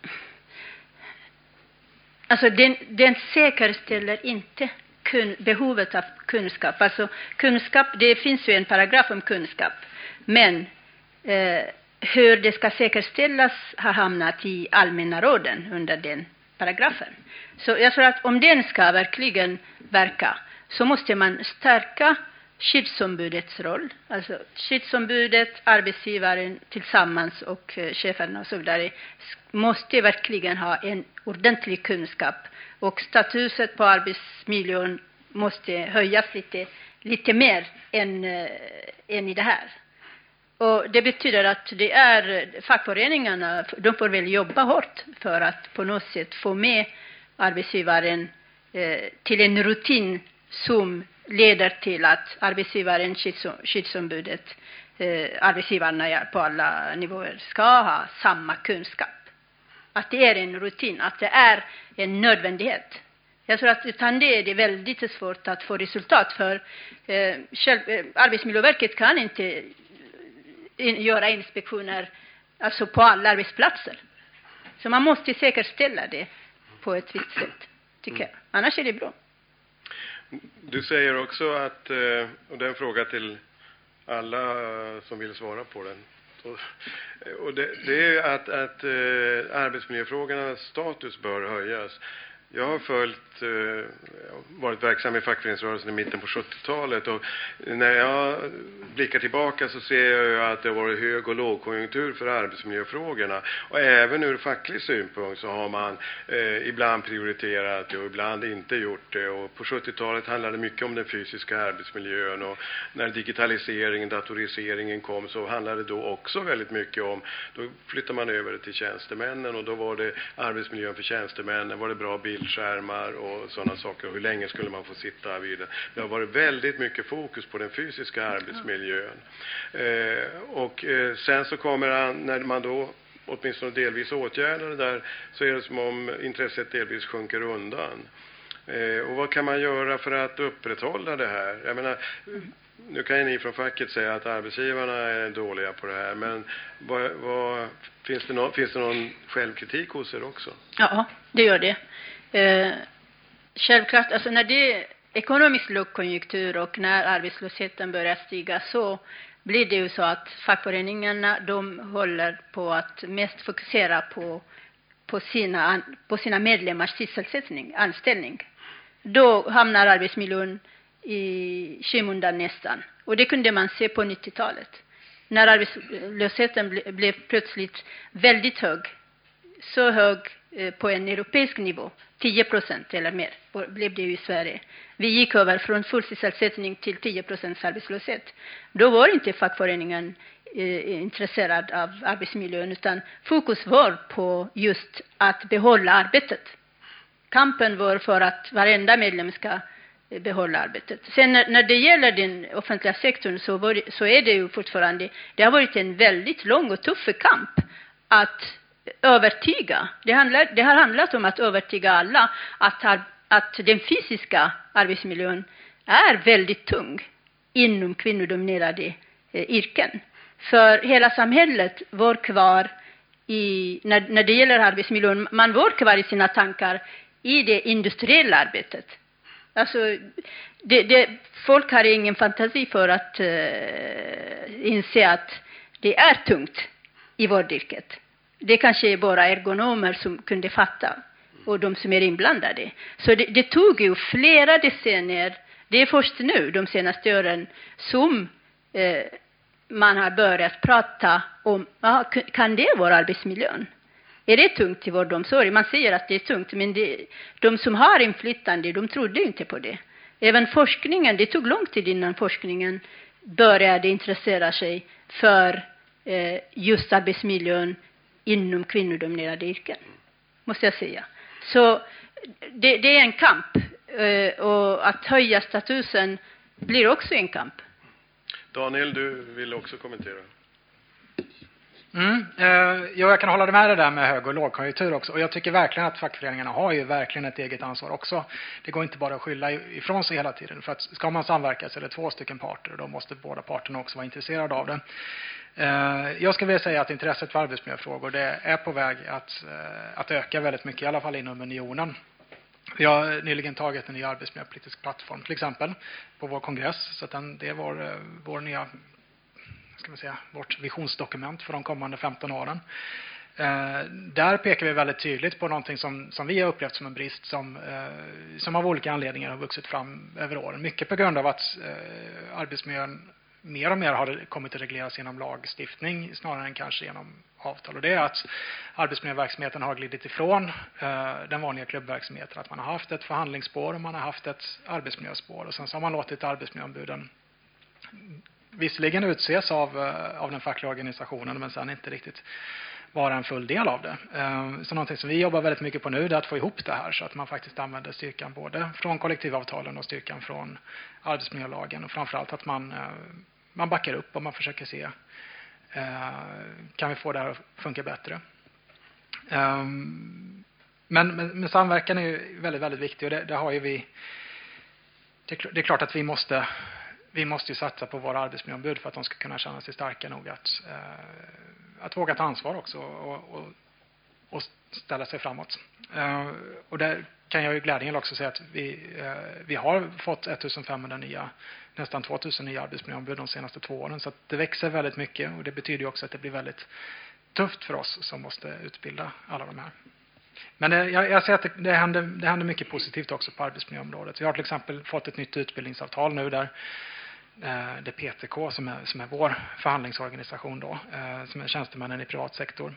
alltså den säkerställer inte behovet av kunskap. Alltså kunskap, det finns ju en paragraf om kunskap, men hur det ska säkerställas har hamnat i allmänna råden under den paragrafen. Så jag tror att om den ska verkligen verka så måste man stärka skyddsombudets roll. Alltså skyddsombudet, arbetsgivaren tillsammans och cheferna och så vidare måste verkligen ha en ordentlig kunskap. Och statuset på arbetsmiljön måste höjas lite mer än i det här. Och det betyder att det är fackföreningarna, de får väl jobba hårt för att på något sätt få med arbetsgivaren till en rutin som leder till att arbetsgivaren, skyddsombudet, arbetsgivarna på alla nivåer ska ha samma kunskap. Att det är en rutin, att det är en nödvändighet. Jag tror att utan det är det väldigt svårt att få resultat, för Arbetsmiljöverket kan inte göra inspektioner alltså på alla arbetsplatser. Så man måste säkerställa det på ett visst sätt, tycker jag. Annars är det bra. Du säger också att, och det är en fråga till alla som vill svara på den. Och det är att arbetsmiljöfrågornas status bör höjas. Jag har varit verksam i fackföreningsrörelsen i mitten på 70-talet, och när jag blickar tillbaka så ser jag ju att det har varit hög- och lågkonjunktur för arbetsmiljöfrågorna. Och även ur facklig synpunkt så har man ibland prioriterat det och ibland inte gjort det. Och på 70-talet handlade det mycket om den fysiska arbetsmiljön, och när digitaliseringen, datoriseringen kom så handlade det då också väldigt mycket om, då flyttade man över det till tjänstemännen, och då var det arbetsmiljön för tjänstemännen, var det bra bildskärmar och sådana saker, och hur länge skulle man få sitta vid det. Det har varit väldigt mycket fokus på den fysiska arbetsmiljön. Sen så kommer när man då åtminstone delvis åtgärdar det där, så är det som om intresset delvis sjunker undan. Och vad kan man göra för att upprätthålla det här? Jag menar, nu kan ju ni från facket säga att arbetsgivarna är dåliga på det här, men finns det någon självkritik hos er också? Ja, det gör det. Självklart, alltså när det är ekonomisk lågkonjunktur och när arbetslösheten börjar stiga, så blir det ju så att fackföreningarna, de håller på att mest fokusera på sina medlemmars sysselsättning, anställning. Då hamnar arbetsmiljön i skymundan nästan. Och det kunde man se på 90-talet. När arbetslösheten blev plötsligt väldigt hög, så hög på en europeisk nivå, 10% eller mer blev det ju i Sverige. Vi gick över från full sysselsättning till 10% arbetslöshet. Då var inte fackföreningen intresserad av arbetsmiljön, utan fokus var på just att behålla arbetet. Kampen var för att varenda medlem ska behålla arbetet. Sen när det gäller den offentliga sektorn så är det ju fortfarande, det har varit en väldigt lång och tuff kamp att övertyga. Det har handlat om att övertyga alla att den fysiska arbetsmiljön är väldigt tung inom kvinnodominerade yrken. För hela samhället var kvar när det gäller arbetsmiljön, man var kvar i sina tankar i det industriella arbetet. Alltså, folk har ingen fantasi för att inse att det är tungt i vårdyrket. Det kanske är bara ergonomer som kunde fatta och de som är inblandade. Så det tog ju flera decennier. Det är först nu, de senaste åren, som man har börjat prata om, kan det vara arbetsmiljön? Är det tungt i vårdomsorg? Man säger att det är tungt, men de som har inflytande, de trodde inte på det. Även forskningen, det tog lång tid innan forskningen började intressera sig för just arbetsmiljön inom kvinnodominerade yrken, måste jag säga. Så det är en kamp, och att höja statusen blir också en kamp. Daniel, du vill också kommentera. Jag kan hålla med det där med hög- och lågkonjunktur också. Och jag tycker verkligen att fackföreningarna har ju verkligen ett eget ansvar också. Det går inte bara att skylla ifrån sig hela tiden. För att ska man samverka så är det 2 stycken parter. Och då måste båda parterna också vara intresserade av det. Jag skulle vilja säga att intresset för arbetsmiljöfrågor det är på väg att öka väldigt mycket, i alla fall inom unionen. Vi har nyligen tagit en ny arbetsmiljöpolitisk plattform till exempel på vår kongress. Så att det är vår nya, ska man säga, vårt visionsdokument för de kommande 15 åren. Där pekar vi väldigt tydligt på någonting som vi har upplevt som en brist som av olika anledningar har vuxit fram över åren. Mycket på grund av att arbetsmiljön mer och mer har kommit att regleras genom lagstiftning snarare än kanske genom avtal. Och det är att arbetsmiljöverksamheten har glidit ifrån den vanliga klubbverksamheten. Att man har haft ett förhandlingsspår och man har haft ett arbetsmiljöspår. Och sen så har man låtit arbetsmiljöombuden visserligen utses av den fackliga organisationen men sen inte riktigt vara en full del av det. Så någonting som vi jobbar väldigt mycket på nu är att få ihop det här så att man faktiskt använder styrkan både från kollektivavtalen och styrkan från arbetsmiljölagen. Och framförallt att man backar upp och man försöker se kan vi få det här att funka bättre. Men samverkan är ju väldigt, väldigt viktig och det har ju vi. Det är klart att vi måste ju satsa på våra arbetsmiljöombud för att de ska kunna känna sig starka nog att våga ta ansvar också och ställa sig framåt. Och där kan jag ju glädjande också säga att vi har fått 1500 nästan 2000 nya arbetsmiljöombud de senaste 2 åren. Så att det växer väldigt mycket och det betyder ju också att det blir väldigt tufft för oss som måste utbilda alla de här. Men jag ser att det händer mycket positivt också på arbetsmiljöområdet. Vi har till exempel fått ett nytt utbildningsavtal nu där det PTK som är vår förhandlingsorganisation då, som är tjänstemännen i privat sektor.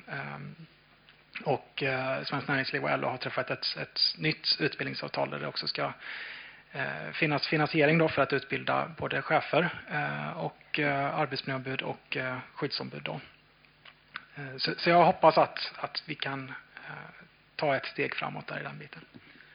Och Svenskt Näringsliv och LO har träffat ett nytt utbildningsavtal där det också ska finnas finansiering då för att utbilda både chefer och arbetsmiljöombud och skyddsombud då. Så jag hoppas att vi kan ta ett steg framåt där i den biten.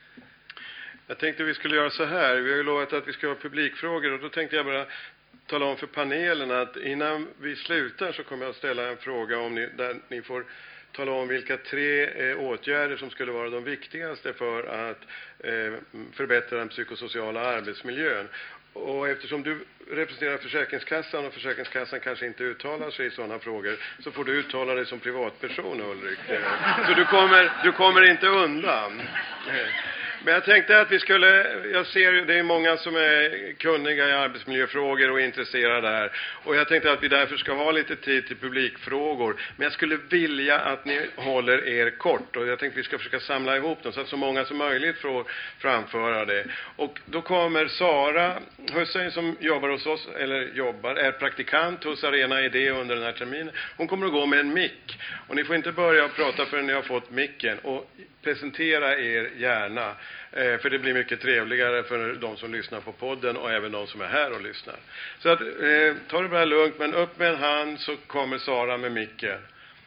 Jag tänkte vi skulle göra så här. Vi har ju lovat att vi ska ha publikfrågor och då tänkte jag bara tala om för panelen att innan vi slutar så kommer jag att ställa en fråga där ni får tala om vilka 3 åtgärder som skulle vara de viktigaste för att förbättra den psykosociala arbetsmiljön. Och eftersom du representerar Försäkringskassan och Försäkringskassan kanske inte uttalar sig i sådana frågor så får du uttala dig som privatperson, Ulrik. Så du kommer inte undan. Men jag tänkte att jag ser ju det är många som är kunniga i arbetsmiljöfrågor och intresserade här. Och jag tänkte att vi därför ska ha lite tid till publikfrågor. Men jag skulle vilja att ni håller er kort. Och jag tänkte att vi ska försöka samla ihop dem så att så många som möjligt får framföra det. Och då kommer Sara Hussein som jobbar hos oss, är praktikant hos Arena Idé under den här terminen. Hon kommer att gå med en mick. Och ni får inte börja prata förrän ni har fått micken. Och presentera er gärna. För det blir mycket trevligare för de som lyssnar på podden och även de som är här och lyssnar. Så att, ta det bara lugnt, men upp med en hand så kommer Sara med micken.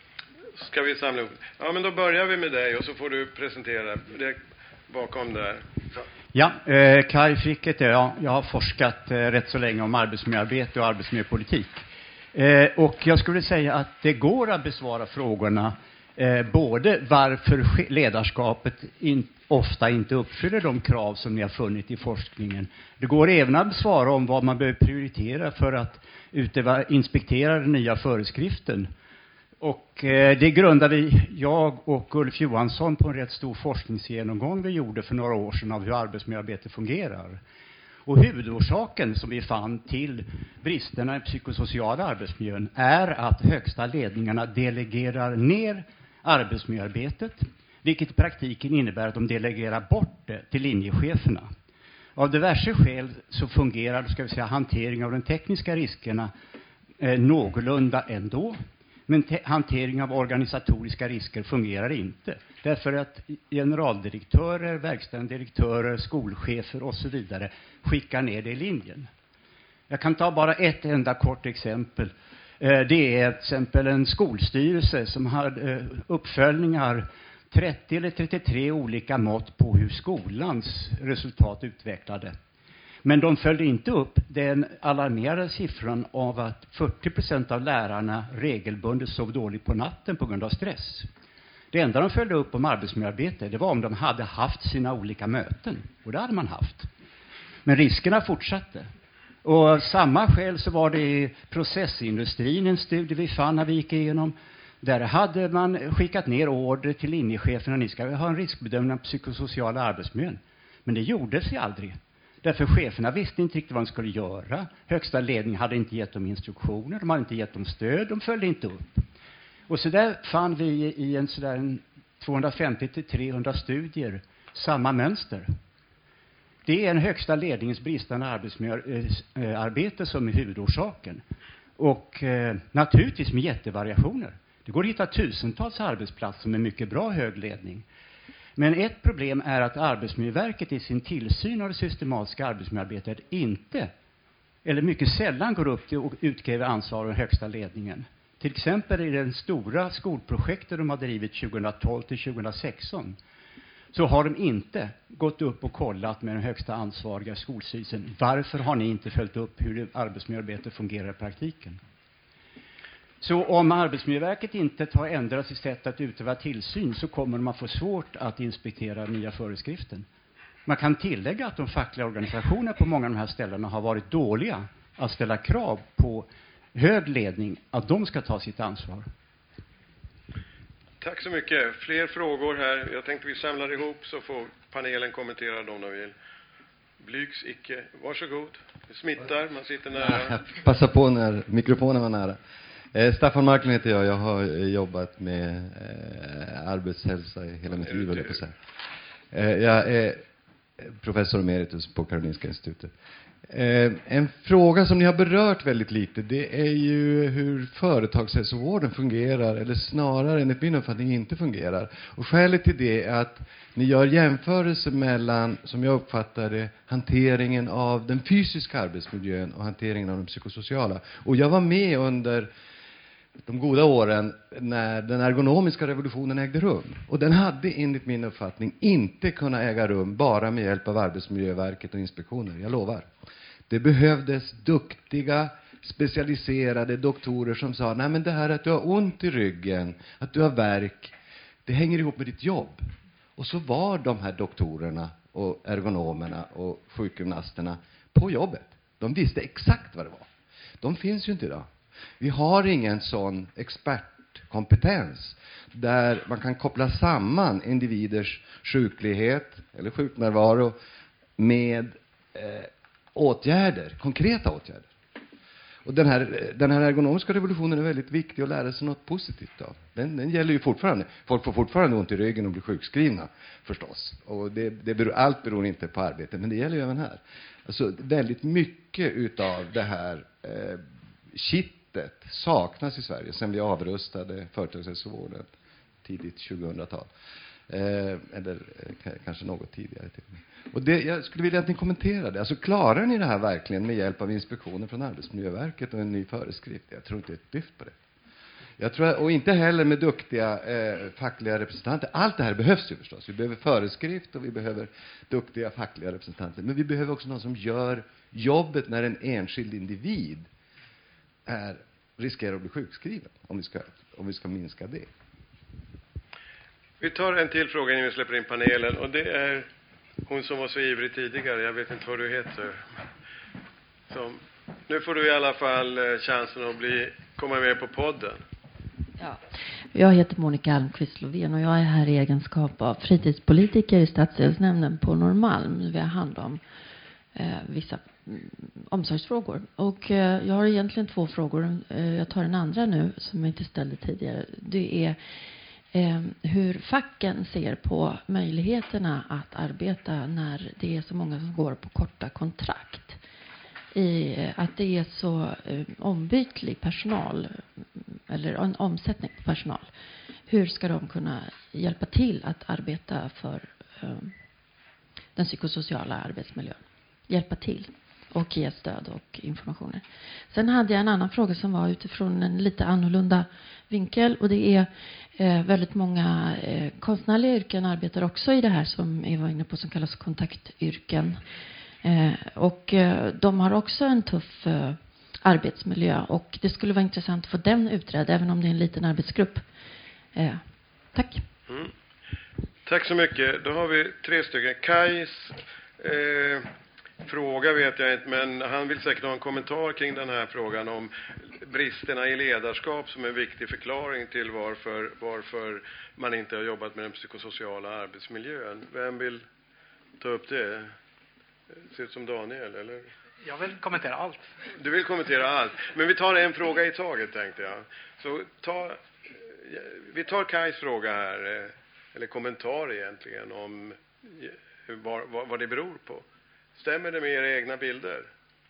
Ska vi samla upp? Ja, men då börjar vi med dig och så får du presentera det bakom där. Ja, Kai Frick heter jag. Jag har forskat rätt så länge om arbetsmiljöarbete och arbetsmiljöpolitik. Och jag skulle säga att det går att besvara frågorna både varför ledarskapet ofta inte uppfyller de krav som ni har funnit i forskningen. Det går även att besvara om vad man behöver prioritera för att inspektera den nya föreskriften. Och det grundade jag och Ulf Johansson på en rätt stor forskningsgenomgång vi gjorde för några år sedan av hur arbetsmiljöarbete fungerar. Och huvudorsaken som vi fann till bristerna i psykosociala arbetsmiljön är att högsta ledningarna delegerar ner arbetsmiljöarbetet, vilket i praktiken innebär att de delegerar bort det till linjecheferna. Av diverse skäl så fungerar hantering av de tekniska riskerna någorlunda ändå. Men hantering av organisatoriska risker fungerar inte. Därför att generaldirektörer, verkställande direktörer, skolchefer och så vidare skickar ner det i linjen. Jag kan ta bara ett enda kort exempel. Det är till exempel en skolstyrelse som har uppföljningar 30 eller 33 olika mått på hur skolans resultat utvecklade. Men de följde inte upp den alarmerade siffran av att 40% av lärarna regelbundet sov dåligt på natten på grund av stress. Det enda de följde upp om arbetsmiljöarbete, det var om de hade haft sina olika möten. Och det hade man haft. Men riskerna fortsatte. Och samma skäl så var det i processindustrin, en studie vi fann när vi gick igenom. Där hade man skickat ner order till linjecheferna. Ni ska ha en riskbedömning av psykosociala arbetsmiljön. Men det gjordes ju aldrig. Därför cheferna visste inte riktigt vad de skulle göra. Högsta ledningen hade inte gett dem instruktioner. De hade inte gett dem stöd. De följde inte upp. Och så där fann vi i en 250-300 studier samma mönster. Det är en högsta ledningens bristande arbetsmiljöarbete som är huvudorsaken. Och naturligtvis med jättevariationer. Det går att hitta tusentals arbetsplatser med mycket bra hög ledning. Men ett problem är att Arbetsmiljöverket i sin tillsyn av det systematiska arbetsmiljöarbetet inte, eller mycket sällan, går upp till och utkräver ansvar av den högsta ledningen. Till exempel i den stora skolprojektet de har drivit 2012 till 2016 så har de inte gått upp och kollat med den högsta ansvariga skolstyrelsen. Varför har ni inte följt upp hur arbetsmiljöarbetet fungerar i praktiken? Så om Arbetsmiljöverket inte har ändrat sitt sätt att utöva tillsyn så kommer man få svårt att inspektera nya föreskriften. Man kan tillägga att de fackliga organisationerna på många av de här ställena har varit dåliga att ställa krav på hög ledning att de ska ta sitt ansvar. Tack så mycket. Fler frågor här. Jag tänkte vi samlar ihop så får panelen kommentera dem de vill. Blygs icke. Varsågod. Det smittar. Man sitter nära. Passa på när mikrofonen var nära. Staffan Marklund heter jag. Jag har jobbat med arbetshälsa i hela mitt liv. Jag är professor emeritus på Karolinska institutet. En fråga som ni har berört väldigt lite, det är ju hur företagshälsovården fungerar, eller snarare enligt min uppfattning inte fungerar. Och skälet till det är att ni gör jämförelser mellan, som jag uppfattar det, hanteringen av den fysiska arbetsmiljön och hanteringen av den psykosociala. Och jag var med under de goda åren när den ergonomiska revolutionen ägde rum. Och den hade enligt min uppfattning inte kunnat äga rum bara med hjälp av Arbetsmiljöverket och inspektioner, jag lovar. Det behövdes duktiga, specialiserade doktorer som sa, nej men det här att du har ont i ryggen, att du har värk, det hänger ihop med ditt jobb. Och så var de här doktorerna och ergonomerna och sjukgymnasterna på jobbet. De visste exakt vad det var. De finns ju inte idag. Vi har ingen sån expertkompetens där man kan koppla samman individers sjuklighet eller sjuknärvaro med åtgärder, konkreta åtgärder. Och den här ergonomiska revolutionen är väldigt viktig att lära sig något positivt av. Den gäller ju fortfarande. Folk får fortfarande ont i ryggen och blir sjukskrivna förstås. Och allt beror inte på arbete, men det gäller ju även här. Alltså väldigt mycket utav det här kittet saknas i Sverige sen vi avrustade företagshälsovården tidigt 2000-tal. Eller kanske något tidigare till och med. Och jag skulle vilja att ni kommenterar det. Alltså klarar ni det här verkligen med hjälp av inspektioner från Arbetsmiljöverket och en ny föreskrift? Jag tror inte ett dyft på det. Jag tror, och inte heller med duktiga fackliga representanter. Allt det här behövs ju förstås. Vi behöver föreskrift och vi behöver duktiga fackliga representanter. Men vi behöver också någon som gör jobbet när en enskild individ riskerar att bli sjukskriven. Om vi ska minska det. Vi tar en till fråga innan vi släpper in panelen. Och det är hon som var så ivrig tidigare. Jag vet inte vad du heter. Nu får du i alla fall chansen att komma med på podden. Ja. Jag heter Monica Almqvist Lovén och jag är här i egenskap av fritidspolitiker i stadsdelsnämnden på Norrmalm. Vi har hand om vissa omsorgsfrågor. Och jag har egentligen 2 frågor. Jag tar den andra nu som jag inte ställde tidigare. Det är hur facken ser på möjligheterna att arbeta när det är så många som går på korta kontrakt. Att det är så ombytlig personal eller en omsättning på personal. Hur ska de kunna hjälpa till att arbeta för den psykosociala arbetsmiljön? Hjälpa till och ge stöd och informationer. Sen hade jag en annan fråga som var utifrån en lite annorlunda vinkel. Och det är väldigt många konstnärliga yrken arbetar också i det här som Eva var inne på som kallas kontaktyrken. Och de har också en tuff arbetsmiljö. Och det skulle vara intressant att få den utredd även om det är en liten arbetsgrupp. Tack. Mm. Tack så mycket. Då har vi 3 stycken. Kajs fråga vet jag inte, men han vill säkert ha en kommentar kring den här frågan om bristerna i ledarskap som en viktig förklaring till varför man inte har jobbat med den psykosociala arbetsmiljön. Vem vill ta upp det? Ser ut som Daniel, eller? Jag vill kommentera allt. Du vill kommentera allt. Men vi tar en fråga i taget, tänkte jag. Så vi tar Kajs fråga här, eller kommentar egentligen, om vad det beror på. Stämmer det med era egna bilder?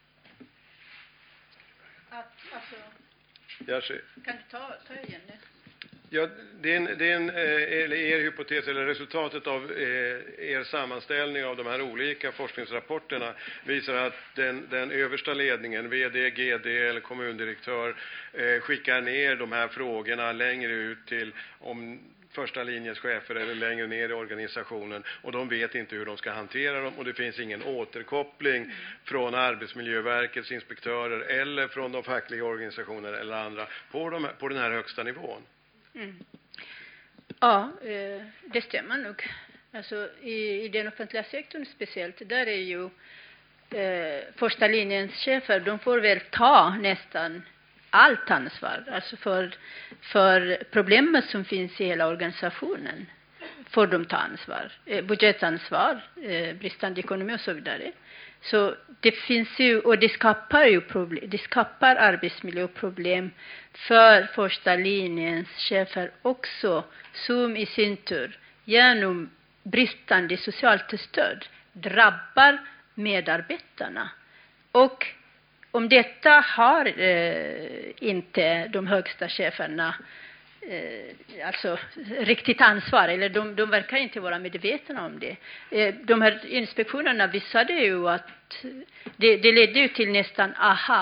Alltså, kan du ta igen det? Ja, det är er hypotes eller resultatet av er sammanställning av de här olika forskningsrapporterna visar att den översta ledningen, vd, GD eller kommundirektör skickar ner de här frågorna längre ut till första linjens chefer eller längre ner i organisationen, och de vet inte hur de ska hantera dem, och det finns ingen återkoppling från Arbetsmiljöverkets inspektörer eller från de fackliga organisationerna eller andra på den här högsta nivån. Mm. Ja, det stämmer nog. Alltså i den offentliga sektorn speciellt, där är ju första linjens chefer, de får väl ta nästan allt ansvar, alltså för problemet som finns i hela organisationen får de ta ansvar, budgetansvar, bristande ekonomi och så vidare. Så det finns ju, och det skapar ju problem, det skapar arbetsmiljöproblem för första linjens chefer också, som i sin tur genom bristande socialt stöd drabbar medarbetarna. Och om detta har inte de högsta cheferna alltså riktigt ansvar, eller de verkar inte vara medvetna om det. De här inspektionerna visade ju att det ledde ju till nästan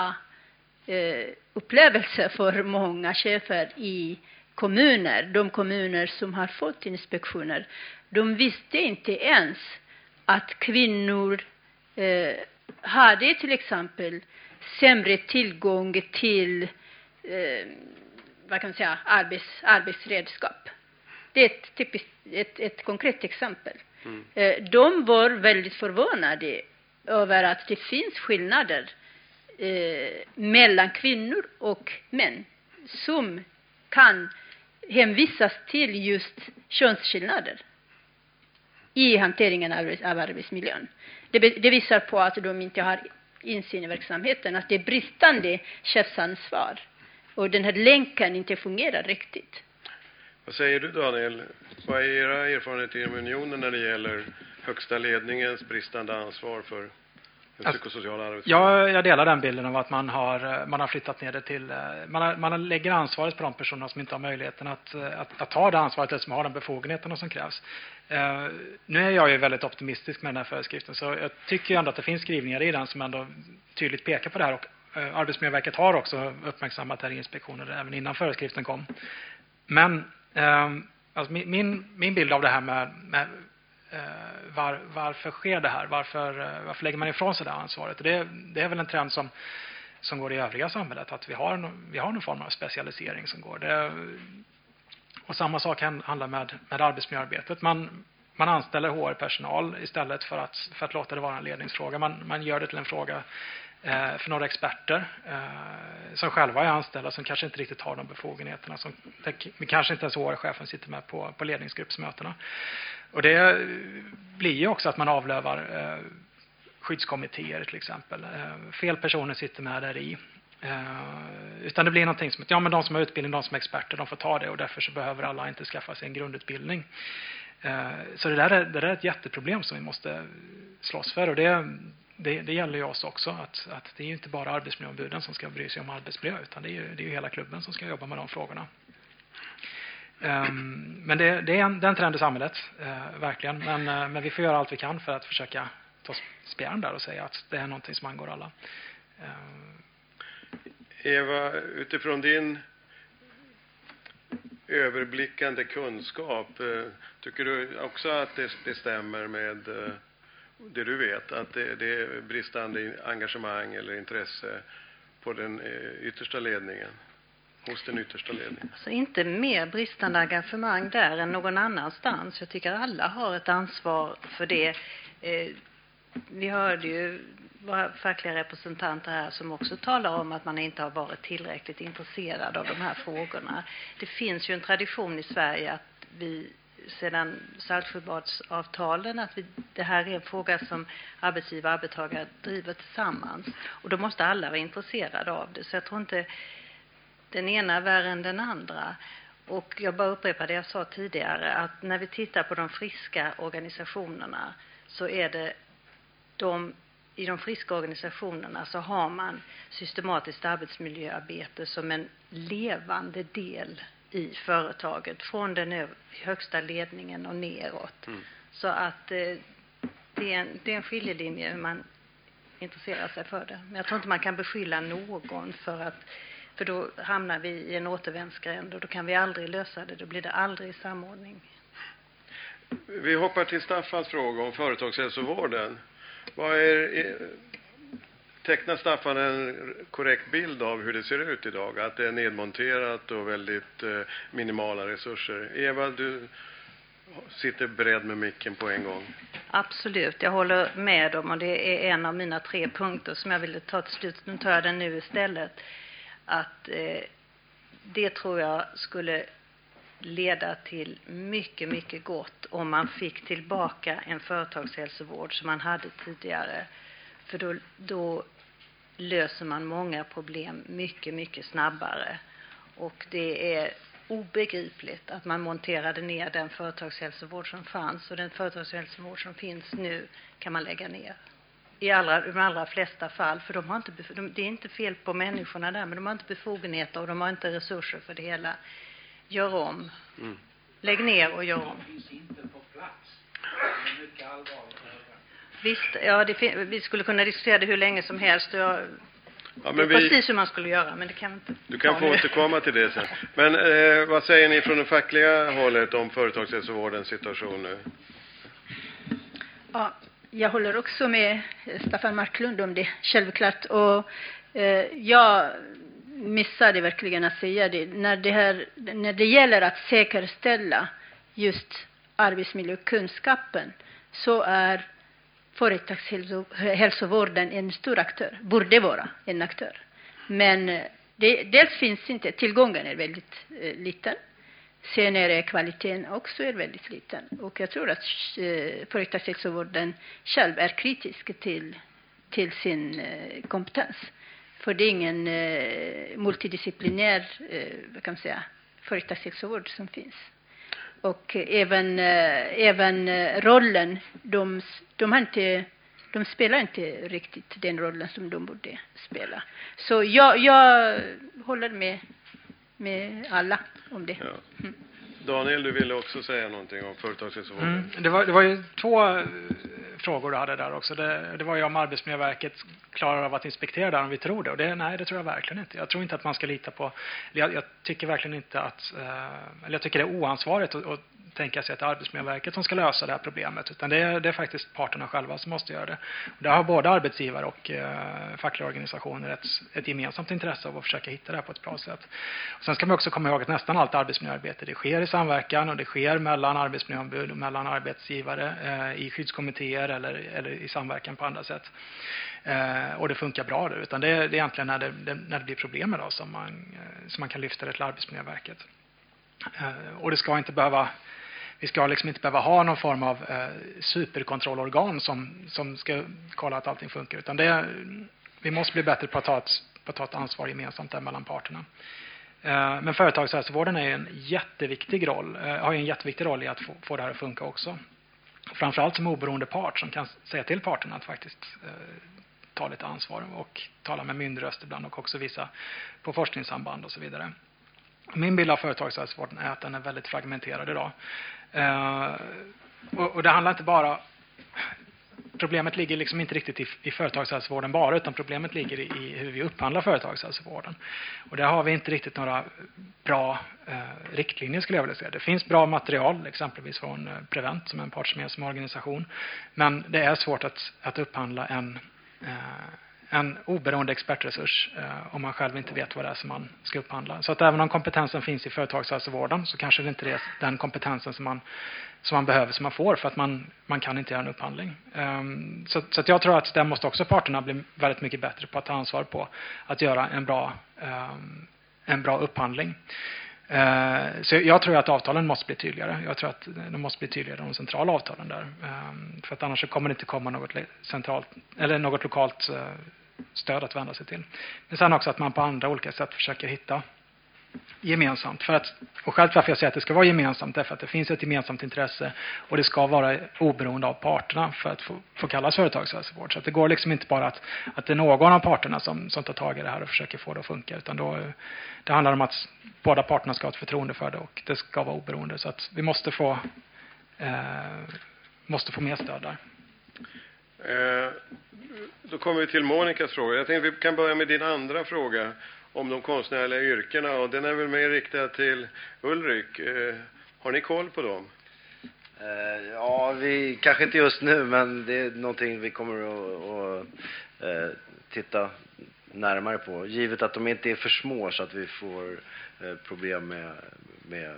upplevelse för många chefer i kommuner. De kommuner som har fått inspektioner, de visste inte ens att kvinnor hade till exempel sämre tillgång till vad kan man säga, arbetsredskap. Det är ett konkret exempel. De var väldigt förvånade över att det finns skillnader mellan kvinnor och män som kan hänvisas till just könsskillnader i hanteringen av arbetsmiljön. Det visar på att de inte har insyn i verksamheten, att det är bristande chefsansvar och den här länken inte fungerar riktigt. Vad säger du, Daniel? Vad är era erfarenheter inom unionen när det gäller högsta ledningens bristande ansvar för Den psykosociala arbetsmiljön. Ja, jag delar den bilden av att man har flyttat ner det till... Man lägger ansvaret på de personer som inte har möjligheten att ta det ansvaret, eller som har de befogenheterna som krävs. Nu är jag ju väldigt optimistisk med den här föreskriften, så jag tycker ju ändå att det finns skrivningar i den som ändå tydligt pekar på det här. Och Arbetsmiljöverket har också uppmärksammat det här i inspektioner även innan föreskriften kom. Men alltså min bild av det här med varför sker det här? Varför lägger man ifrån sig det ansvaret? Det är väl en trend som går i övriga samhället, att vi har någon form av specialisering som går. Och samma sak handlar med arbetsmiljöarbetet. Man anställer HR-personal istället för att låta det vara en ledningsfråga. Man gör det till en fråga för några experter som själva är anställda, som kanske inte riktigt har de befogenheterna. Kanske inte ens HR-chefen sitter med på ledningsgruppsmötena. Och det blir ju också att man avlövar skyddskommittéer till exempel. Fel personer sitter med där i. Utan det blir någonting som att men de som har utbildning, de som är experter, de får ta det, och därför så behöver alla inte skaffa sig en grundutbildning. Så det där är ett jätteproblem som vi måste slåss för, och det gäller ju oss också, att det är ju inte bara arbetsmiljöombuden som ska bry sig om arbetsmiljö, utan det är ju hela klubben som ska jobba med de frågorna. Men det är en trend i samhället, verkligen. Men vi får göra allt vi kan för att försöka ta spjärn där och säga att det är någonting som angår alla. Eva, utifrån din överblickande kunskap, tycker du också att det stämmer med det du vet, att det är bristande engagemang eller intresse på den yttersta ledningen, hos den yttersta ledningen? Alltså inte mer bristande engagemang där än någon annanstans. Jag tycker alla har ett ansvar för det. Vi hörde ju våra fackliga representanter här som också talar om att man inte har varit tillräckligt intresserad av de här frågorna. Det finns ju en tradition i Sverige att vi sedan Saltsjöbadsavtalen, att det här är en fråga som arbetsgivare och arbetstagare driver tillsammans. Och då måste alla vara intresserade av det. Så jag tror inte den ena är värre än den andra. Och jag bara upprepar det jag sa tidigare, att när vi tittar på de friska organisationerna, så är det i de friska organisationerna så har man systematiskt arbetsmiljöarbete som en levande del i företaget, från den högsta ledningen och neråt. Så att det är en skiljelinje hur man intresserar sig för det. Men jag tror inte man kan beskylla någon för då hamnar vi i en återvändsgränd, och då kan vi aldrig lösa det. Då blir det aldrig samordning. Vi hoppar till Staffans fråga om företagshälsovården. Tecknar Staffan en korrekt bild av hur det ser ut idag? Att det är nedmonterat och väldigt minimala resurser. Eva, du sitter beredd med micken på en gång. Absolut, jag håller med om, och det är en av mina 3 punkter som jag ville ta till slut. Nu tar jag den nu istället. Att det tror jag skulle leda till mycket, mycket gott om man fick tillbaka en företagshälsovård som man hade tidigare. För då löser man många problem mycket, mycket snabbare. Och det är obegripligt att man monterade ner den företagshälsovård som fanns, och den företagshälsovård som finns nu kan man lägga ner. I de allra flesta fall, för det är inte fel på människorna där, men de har inte befogenheter och de har inte resurser för det hela. Gör om. Lägg ner och gör om. Finns inte på plats. Det är mycket allvarligt. Visst, ja, vi skulle kunna diskutera det hur länge som helst. Precis hur man skulle göra, men det kan inte. Du kan få återkomma till det sen. Men vad säger ni från det fackliga hållet om företagshälsovårdens situation nu? Ja, jag håller också med Staffan Marklund om det, självklart. Och jag missade verkligen att säga det. När det gäller att säkerställa just arbetsmiljökunskapen, så är företagshälsovården en stor aktör, borde vara en aktör. Men dels finns inte, tillgången är väldigt liten. Sen är kvaliteten också är väldigt liten. Och jag tror att företagshälsovården själv är kritisk till sin kompetens. För det är ingen multidisciplinär företagshälsovård som finns. Och även rollen, de har inte de spelar inte riktigt den rollen som de borde spela. Så jag håller med alla om det. Ja. Daniel, du ville också säga någonting om företagshälsovården. Det var ju 2 frågor du hade där också. Det var ju om Arbetsmiljöverket klarar av att inspektera där om vi tror det. Och nej, det tror jag verkligen inte. Jag tror inte att man ska lita på... Jag tycker verkligen inte att... Eller jag tycker det är oansvarigt att tänka sig att det är Arbetsmiljöverket som ska lösa det här problemet. Utan det är faktiskt parterna själva som måste göra det. Och där har både arbetsgivare och fackliga organisationer ett gemensamt intresse av att försöka hitta det här på ett bra sätt. Och sen ska man också komma ihåg att nästan allt arbetsmiljöarbete det sker i samverkan och det sker mellan arbetsmiljöombud och mellan arbetsgivare i skyddskommittéer eller i samverkan på andra sätt. Och det funkar bra där. Utan det är egentligen när det blir problem då som man kan lyfta det till Arbetsmiljöverket. Och det ska inte behöva... Vi ska liksom inte behöva ha någon form av superkontrollorgan som ska kolla att allting funkar. Utan vi måste bli bättre på att ta ett ansvar gemensamt där mellan parterna. Men företagshälsovården är en jätteviktig roll. Har en jätteviktig roll i att få det här att funka också. Framförallt som oberoende part som kan säga till parterna att faktiskt ta lite ansvar och tala med myndig röst ibland och också visa på forskningssamband och så vidare. Min bild av företagshälsovården är att den är väldigt fragmenterad idag. Och det handlar inte bara... Problemet ligger liksom inte riktigt i företagshälsovården bara, utan problemet ligger i hur vi upphandlar företagshälsovården. Och där har vi inte riktigt några bra riktlinjer skulle jag vilja säga. Det finns bra material, exempelvis från Prevent som är en partsgemensam organisation. Men det är svårt att upphandla en oberoende expertresurs om man själv inte vet vad det är som man ska upphandla. Så att även om kompetensen finns i företagshälsovården så kanske det inte är den kompetensen som man behöver, som man får, för att man kan inte göra en upphandling. Så att jag tror att där måste också parterna bli väldigt mycket bättre på att ta ansvar på att göra en bra upphandling. Så jag tror att avtalen måste bli tydligare. Jag tror att de måste bli tydligare, de centrala avtalen där. För att annars så kommer det inte komma något centralt eller något lokalt stöd att vända sig till. Men sen också att man på andra olika sätt försöker hitta gemensamt. Och själv varför jag säger att det ska vara gemensamt är för att det finns ett gemensamt intresse och det ska vara oberoende av parterna för att få kallas företagshälsovård. Så att det går liksom inte bara att det är någon av parterna som tar tag i det här och försöker få det att funka, utan det handlar om att båda parterna ska ha ett förtroende för det och det ska vara oberoende. Så att vi måste få mer stöd där. Då kommer vi till Monikas fråga. Jag tänkte vi kan börja med din andra fråga om de konstnärliga yrkena, och den är väl mer riktad till Ulrik. Har ni koll på dem? Ja, vi kanske inte just nu, men det är någonting vi kommer att titta närmare på. Givet att de inte är för små så att vi får problem med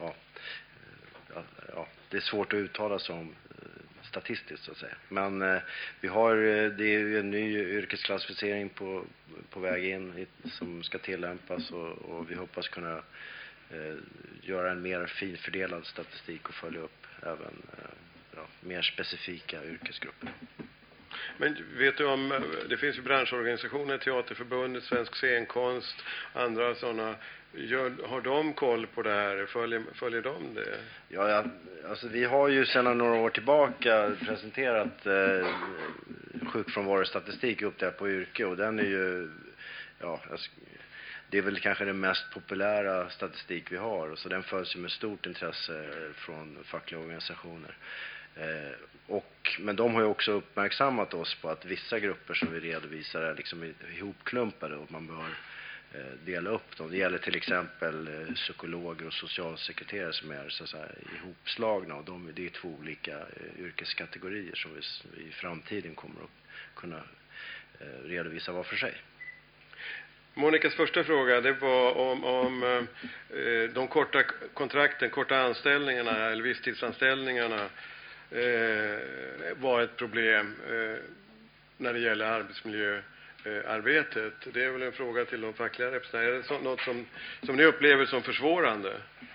det är svårt att uttala sig om statistiskt så att säga. Men det är ju en ny yrkesklassificering på väg in som ska tillämpas och vi hoppas kunna göra en mer finfördelad statistik och följa upp även mer specifika yrkesgrupper. Men vet du om, det finns ju branschorganisationer, Teaterförbundet, Svensk scenkonst, andra sådana. Har de koll på det här? Följer de det? Ja, alltså vi har ju sedan några år tillbaka presenterat sjukfrånvarostatistik upp där på yrke, och den är ju, det är väl kanske den mest populära statistik vi har, och så den följs ju med stort intresse från fackliga organisationer. Men de har ju också uppmärksammat oss på att vissa grupper som vi redovisar är liksom ihopklumpade och man bör dela upp dem. Det gäller till exempel psykologer och socialsekreterare som är så här ihopslagna, och det är 2 olika yrkeskategorier som vi i framtiden kommer att kunna redovisa var för sig. Monikas första fråga, det var om de korta kontrakten, korta anställningarna eller visstidsanställningarna var ett problem när det gäller arbetsmiljöarbetet. Det är väl en fråga till de fackliga representanterna. Är det något som ni upplever som försvårande?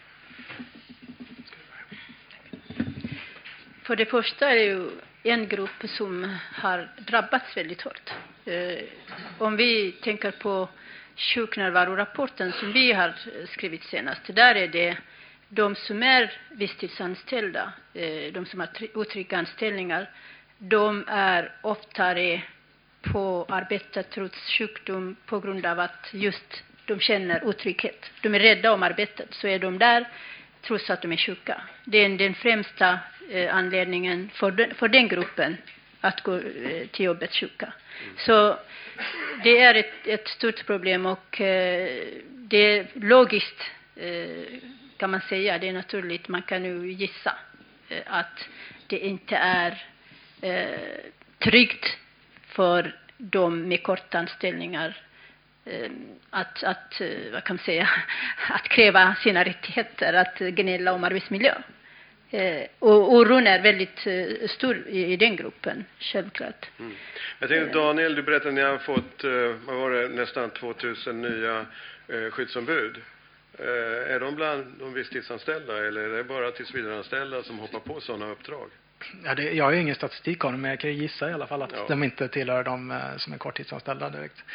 För det första är det ju en grupp som har drabbats väldigt hårt. Om vi tänker på sjuknärvarorapporten som vi har skrivit senast, där är det de som är visstidsanställda, de som har otrygga anställningar, de är oftare på arbetet trots sjukdom på grund av att just de känner otrygghet. De är rädda om arbetet, så är de där trots att de är sjuka. Det är den främsta anledningen för den gruppen att gå till jobbet sjuka. Så det är ett stort problem, och det är logiskt kan man säga. Det är naturligt, man kan nu gissa att det inte är tryggt för dem med korta anställningar att vad kan man säga, att kräva sina rättigheter, att gnälla om arbetsmiljö. Och oron är väldigt stor i den gruppen, självklart. Jag tänkte, Daniel, du berättade att ni har fått vad var det, nästan 2000 nya skyddsombud. Är de bland de visstidsanställda, eller är det bara tillsvidareanställda som hoppar på sådana uppdrag? Ja, jag har ju ingen statistik om det, men jag kan ju gissa i alla fall att de inte tillhör de som är korttidsanställda direkt.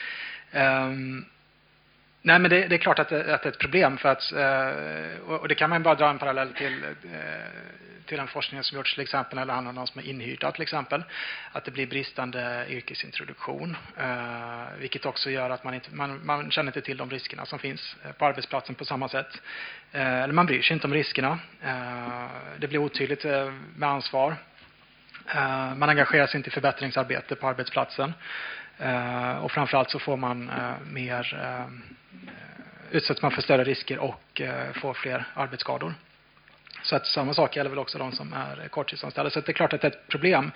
Nej, men det är klart att det är ett problem, för att, och det kan man bara dra en parallell till den forskningen som gjorts till exempel när det handlar om någon som är inhyrda till exempel, att det blir bristande yrkesintroduktion, vilket också gör att man känner inte till de riskerna som finns på arbetsplatsen på samma sätt, eller man bryr sig inte om riskerna, det blir otydligt med ansvar, man engagerar sig inte i förbättringsarbete på arbetsplatsen, och framförallt så får man utsätts man för större risker och får fler arbetsskador. Så att samma sak gäller väl också de som är korttidsanställda. Så att det är klart att det är ett problem.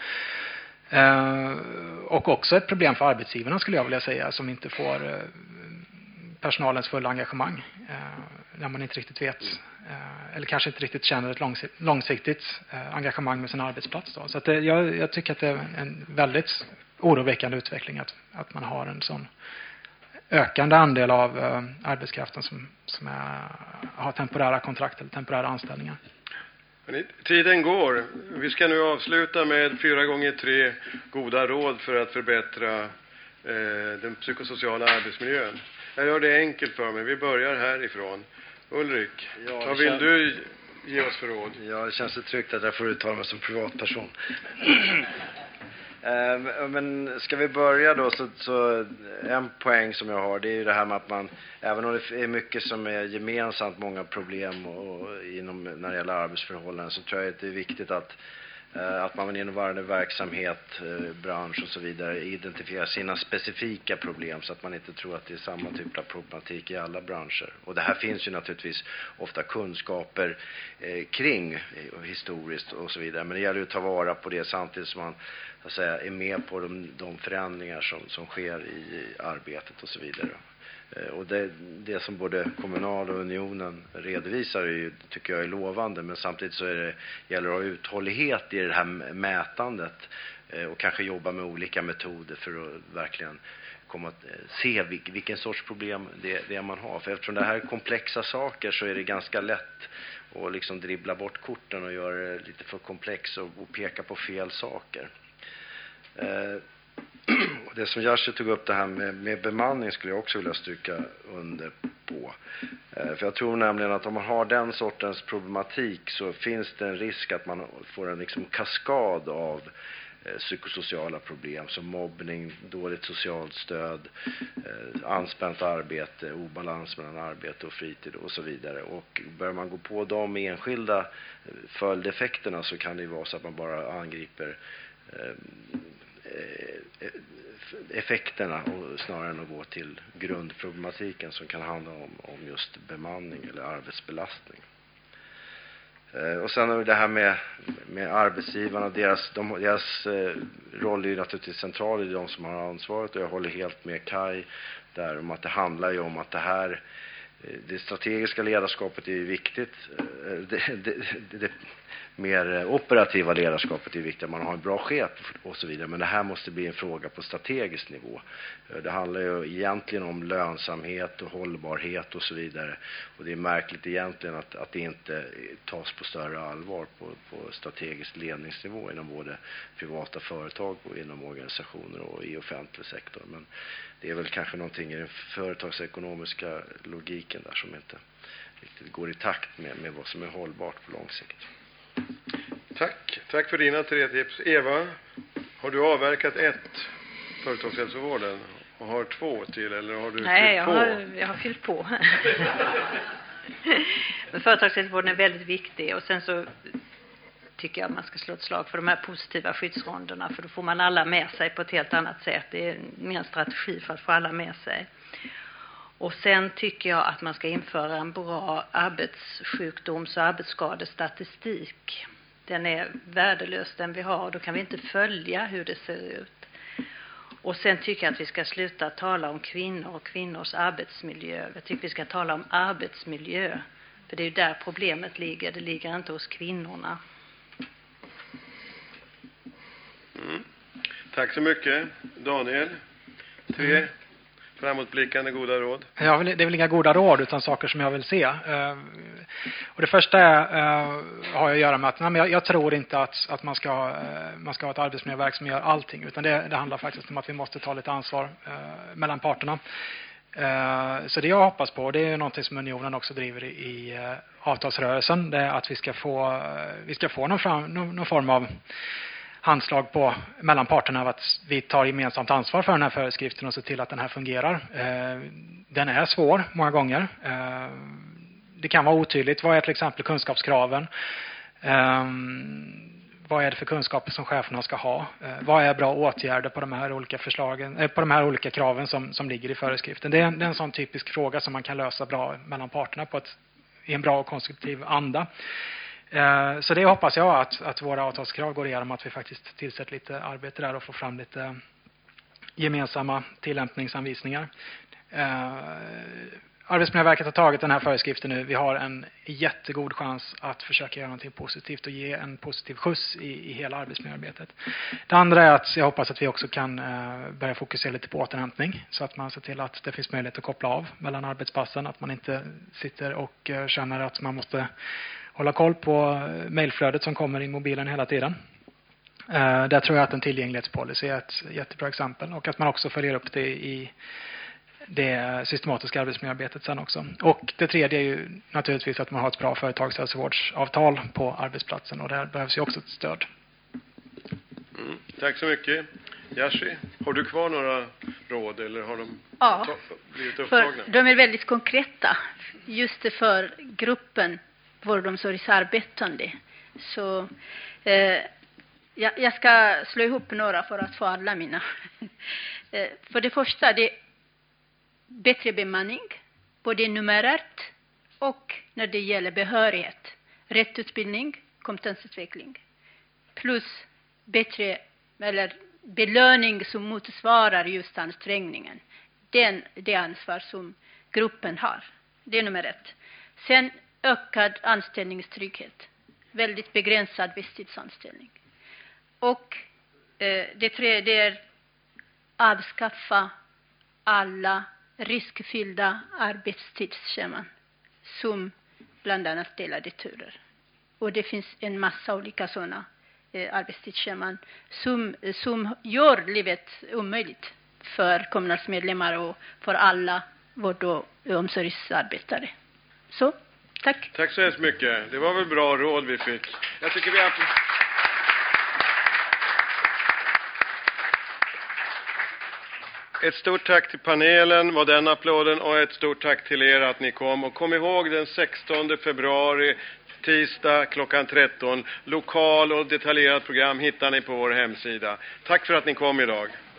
Och också ett problem för arbetsgivarna, skulle jag vilja säga, som inte får personalens fulla engagemang när man inte riktigt vet eller kanske inte riktigt känner ett långsiktigt engagemang med sin arbetsplats då. Så att jag tycker att det är en väldigt oroväckande utveckling att man har en sån ökande andel av arbetskraften som har temporära kontrakt eller temporära anställningar. Tiden går. Vi ska nu avsluta med 4x3 goda råd för att förbättra den psykosociala arbetsmiljön. Jag gör det enkelt för mig. Vi börjar härifrån. Ulrik, vad vill du ge oss för råd? Ja, det känns så tryggt att jag får uttala mig som privatperson. Men ska vi börja då, så en poäng som jag har, det är ju det här med att man, även om det är mycket som är gemensamt, många problem och när det gäller arbetsförhållanden, så tror jag att det är viktigt att man inom varje verksamhet, bransch och så vidare identifierar sina specifika problem, så att man inte tror att det är samma typ av problematik i alla branscher. Och det här finns ju naturligtvis ofta kunskaper kring historiskt och så vidare, men det gäller ju att ta vara på det samtidigt som man så att säga är med på de förändringar som sker i arbetet och så vidare. Och det som både Kommunal och Unionen redovisar tycker jag är lovande, men samtidigt så gäller det att ha uthållighet i det här mätandet och kanske jobba med olika metoder för att verkligen se vilken sorts problem det är man har. För eftersom det här är komplexa saker så är det ganska lätt att liksom dribbla bort korten och göra det lite för komplext och peka på fel saker. Det som Jerzy tog upp, det här med bemanning, skulle jag också vilja stryka under på. För jag tror nämligen att om man har den sortens problematik så finns det en risk att man får en liksom kaskad av psykosociala problem som mobbning, dåligt socialt stöd, anspänt arbete, obalans mellan arbete och fritid och så vidare. Och börjar man gå på de enskilda följdeffekterna så kan det vara så att man bara angriper effekterna och snarare än att gå till grundproblematiken som kan handla om just bemanning eller arbetsbelastning. Och sen har vi det här med arbetsgivarna, deras roll är ju naturligtvis central i de som har ansvaret, och jag håller helt med Kai där om att det handlar ju om att det strategiska ledarskapet är viktigt, det mer operativa ledarskapet är viktigt, man har en bra chef och så vidare, men det här måste bli en fråga på strategisk nivå. Det handlar ju egentligen om lönsamhet och hållbarhet och så vidare, och det är märkligt egentligen att det inte tas på större allvar på strategisk ledningsnivå inom både privata företag och inom organisationer och i offentlig sektor. Men det är väl kanske någonting i den företagsekonomiska logiken där som inte riktigt går i takt med vad som är hållbart på lång sikt. Tack för dina 3 tips. Eva? Har du avverkat ett företagshälsovården och har 2 till, eller har du Nej, fyllt på? jag har fyllt på. Men företagshälsovården är väldigt viktig, och sen så tycker jag att man ska slå ett slag för de här positiva skyddsronderna, för då får man alla med sig på ett helt annat sätt. Det är mer en strategi för att få alla med sig. Och sen tycker jag att man ska införa en bra arbetssjukdoms- och arbetsskadestatistik. Den är värdelös den vi har, då kan vi inte följa hur det ser ut. Och sen tycker jag att vi ska sluta tala om kvinnor och kvinnors arbetsmiljö. Jag tycker vi ska tala om arbetsmiljö. För det är ju där problemet ligger. Det ligger inte hos kvinnorna. Tack så mycket. Daniel, 3 framåtblickande goda råd. Det är väl inga goda råd, utan saker som jag vill se. Och det första har att göra med att jag tror inte att man ska ha ett arbetsmiljöverk som gör allting, utan det handlar faktiskt om att vi måste ta lite ansvar mellan parterna. Så det jag hoppas på, det är någonting som unionen också driver i avtalsrörelsen, det är att vi ska få någon form av handslag på mellan parterna av att vi tar gemensamt ansvar för den här föreskriften och ser till att den här fungerar. Den är svår många gånger. Det kan vara otydligt. Vad är till exempel kunskapskraven? Vad är det för kunskaper som cheferna ska ha? Vad är bra åtgärder på de här olika förslagen, på de här olika kraven som ligger i föreskriften? Det är en sån typisk fråga som man kan lösa bra mellan parterna i en bra och konstruktiv anda. Så det hoppas jag att våra avtalskrav går igenom, att vi faktiskt tillsätter lite arbete där och får fram lite gemensamma tillämpningsanvisningar. Arbetsmiljöverket har tagit den här föreskriften nu. Vi har en jättegod chans att försöka göra någonting positivt och ge en positiv skjuts i hela arbetsmiljöarbetet. Det andra är att jag hoppas att vi också kan börja fokusera lite på återhämtning, så att man ser till att det finns möjlighet att koppla av mellan arbetspassen, att man inte sitter och känner att man måste hålla koll på mejlflödet som kommer i mobilen hela tiden. Där tror jag att en tillgänglighetspolicy är ett jättebra exempel, och att man också följer upp det i det systematiska arbetsmiljöarbetet sen också. Och det tredje är ju naturligtvis att man har ett bra företagshälsovårdsavtal på arbetsplatsen, och där behövs ju också ett stöd. Tack så mycket. Yashi, har du kvar några råd, eller har de blivit upptagna? För de är väldigt konkreta, just för gruppen vårdomsorgsarbetande. Så jag ska slå ihop några för att få alla mina. För det första, det är bättre bemanning, både numerärt och när det gäller behörighet. Rätt utbildning, kompetensutveckling. Plus bättre eller belöning som motsvarar just ansträngningen. Det ansvar som gruppen har. Det är nummer 1. Sen ökad anställningstrygghet. Väldigt begränsad visstidsanställning. Och det tredje är avskaffa alla riskfyllda arbetstidsscheman, som bland annat delade turer. Och det finns en massa olika sådana arbetstidsscheman som gör livet omöjligt för Kommunals medlemmar och för alla vård- och omsorgsarbetare. Så, tack. Tack så hemskt mycket. Det var väl bra råd vi fick. Jag tycker vi har... Ett stort tack till panelen, var den applåden, och ett stort tack till er att ni kom. Och kom ihåg den 16 februari, tisdag klockan 13. Lokal och detaljerat program hittar ni på vår hemsida. Tack för att ni kom idag.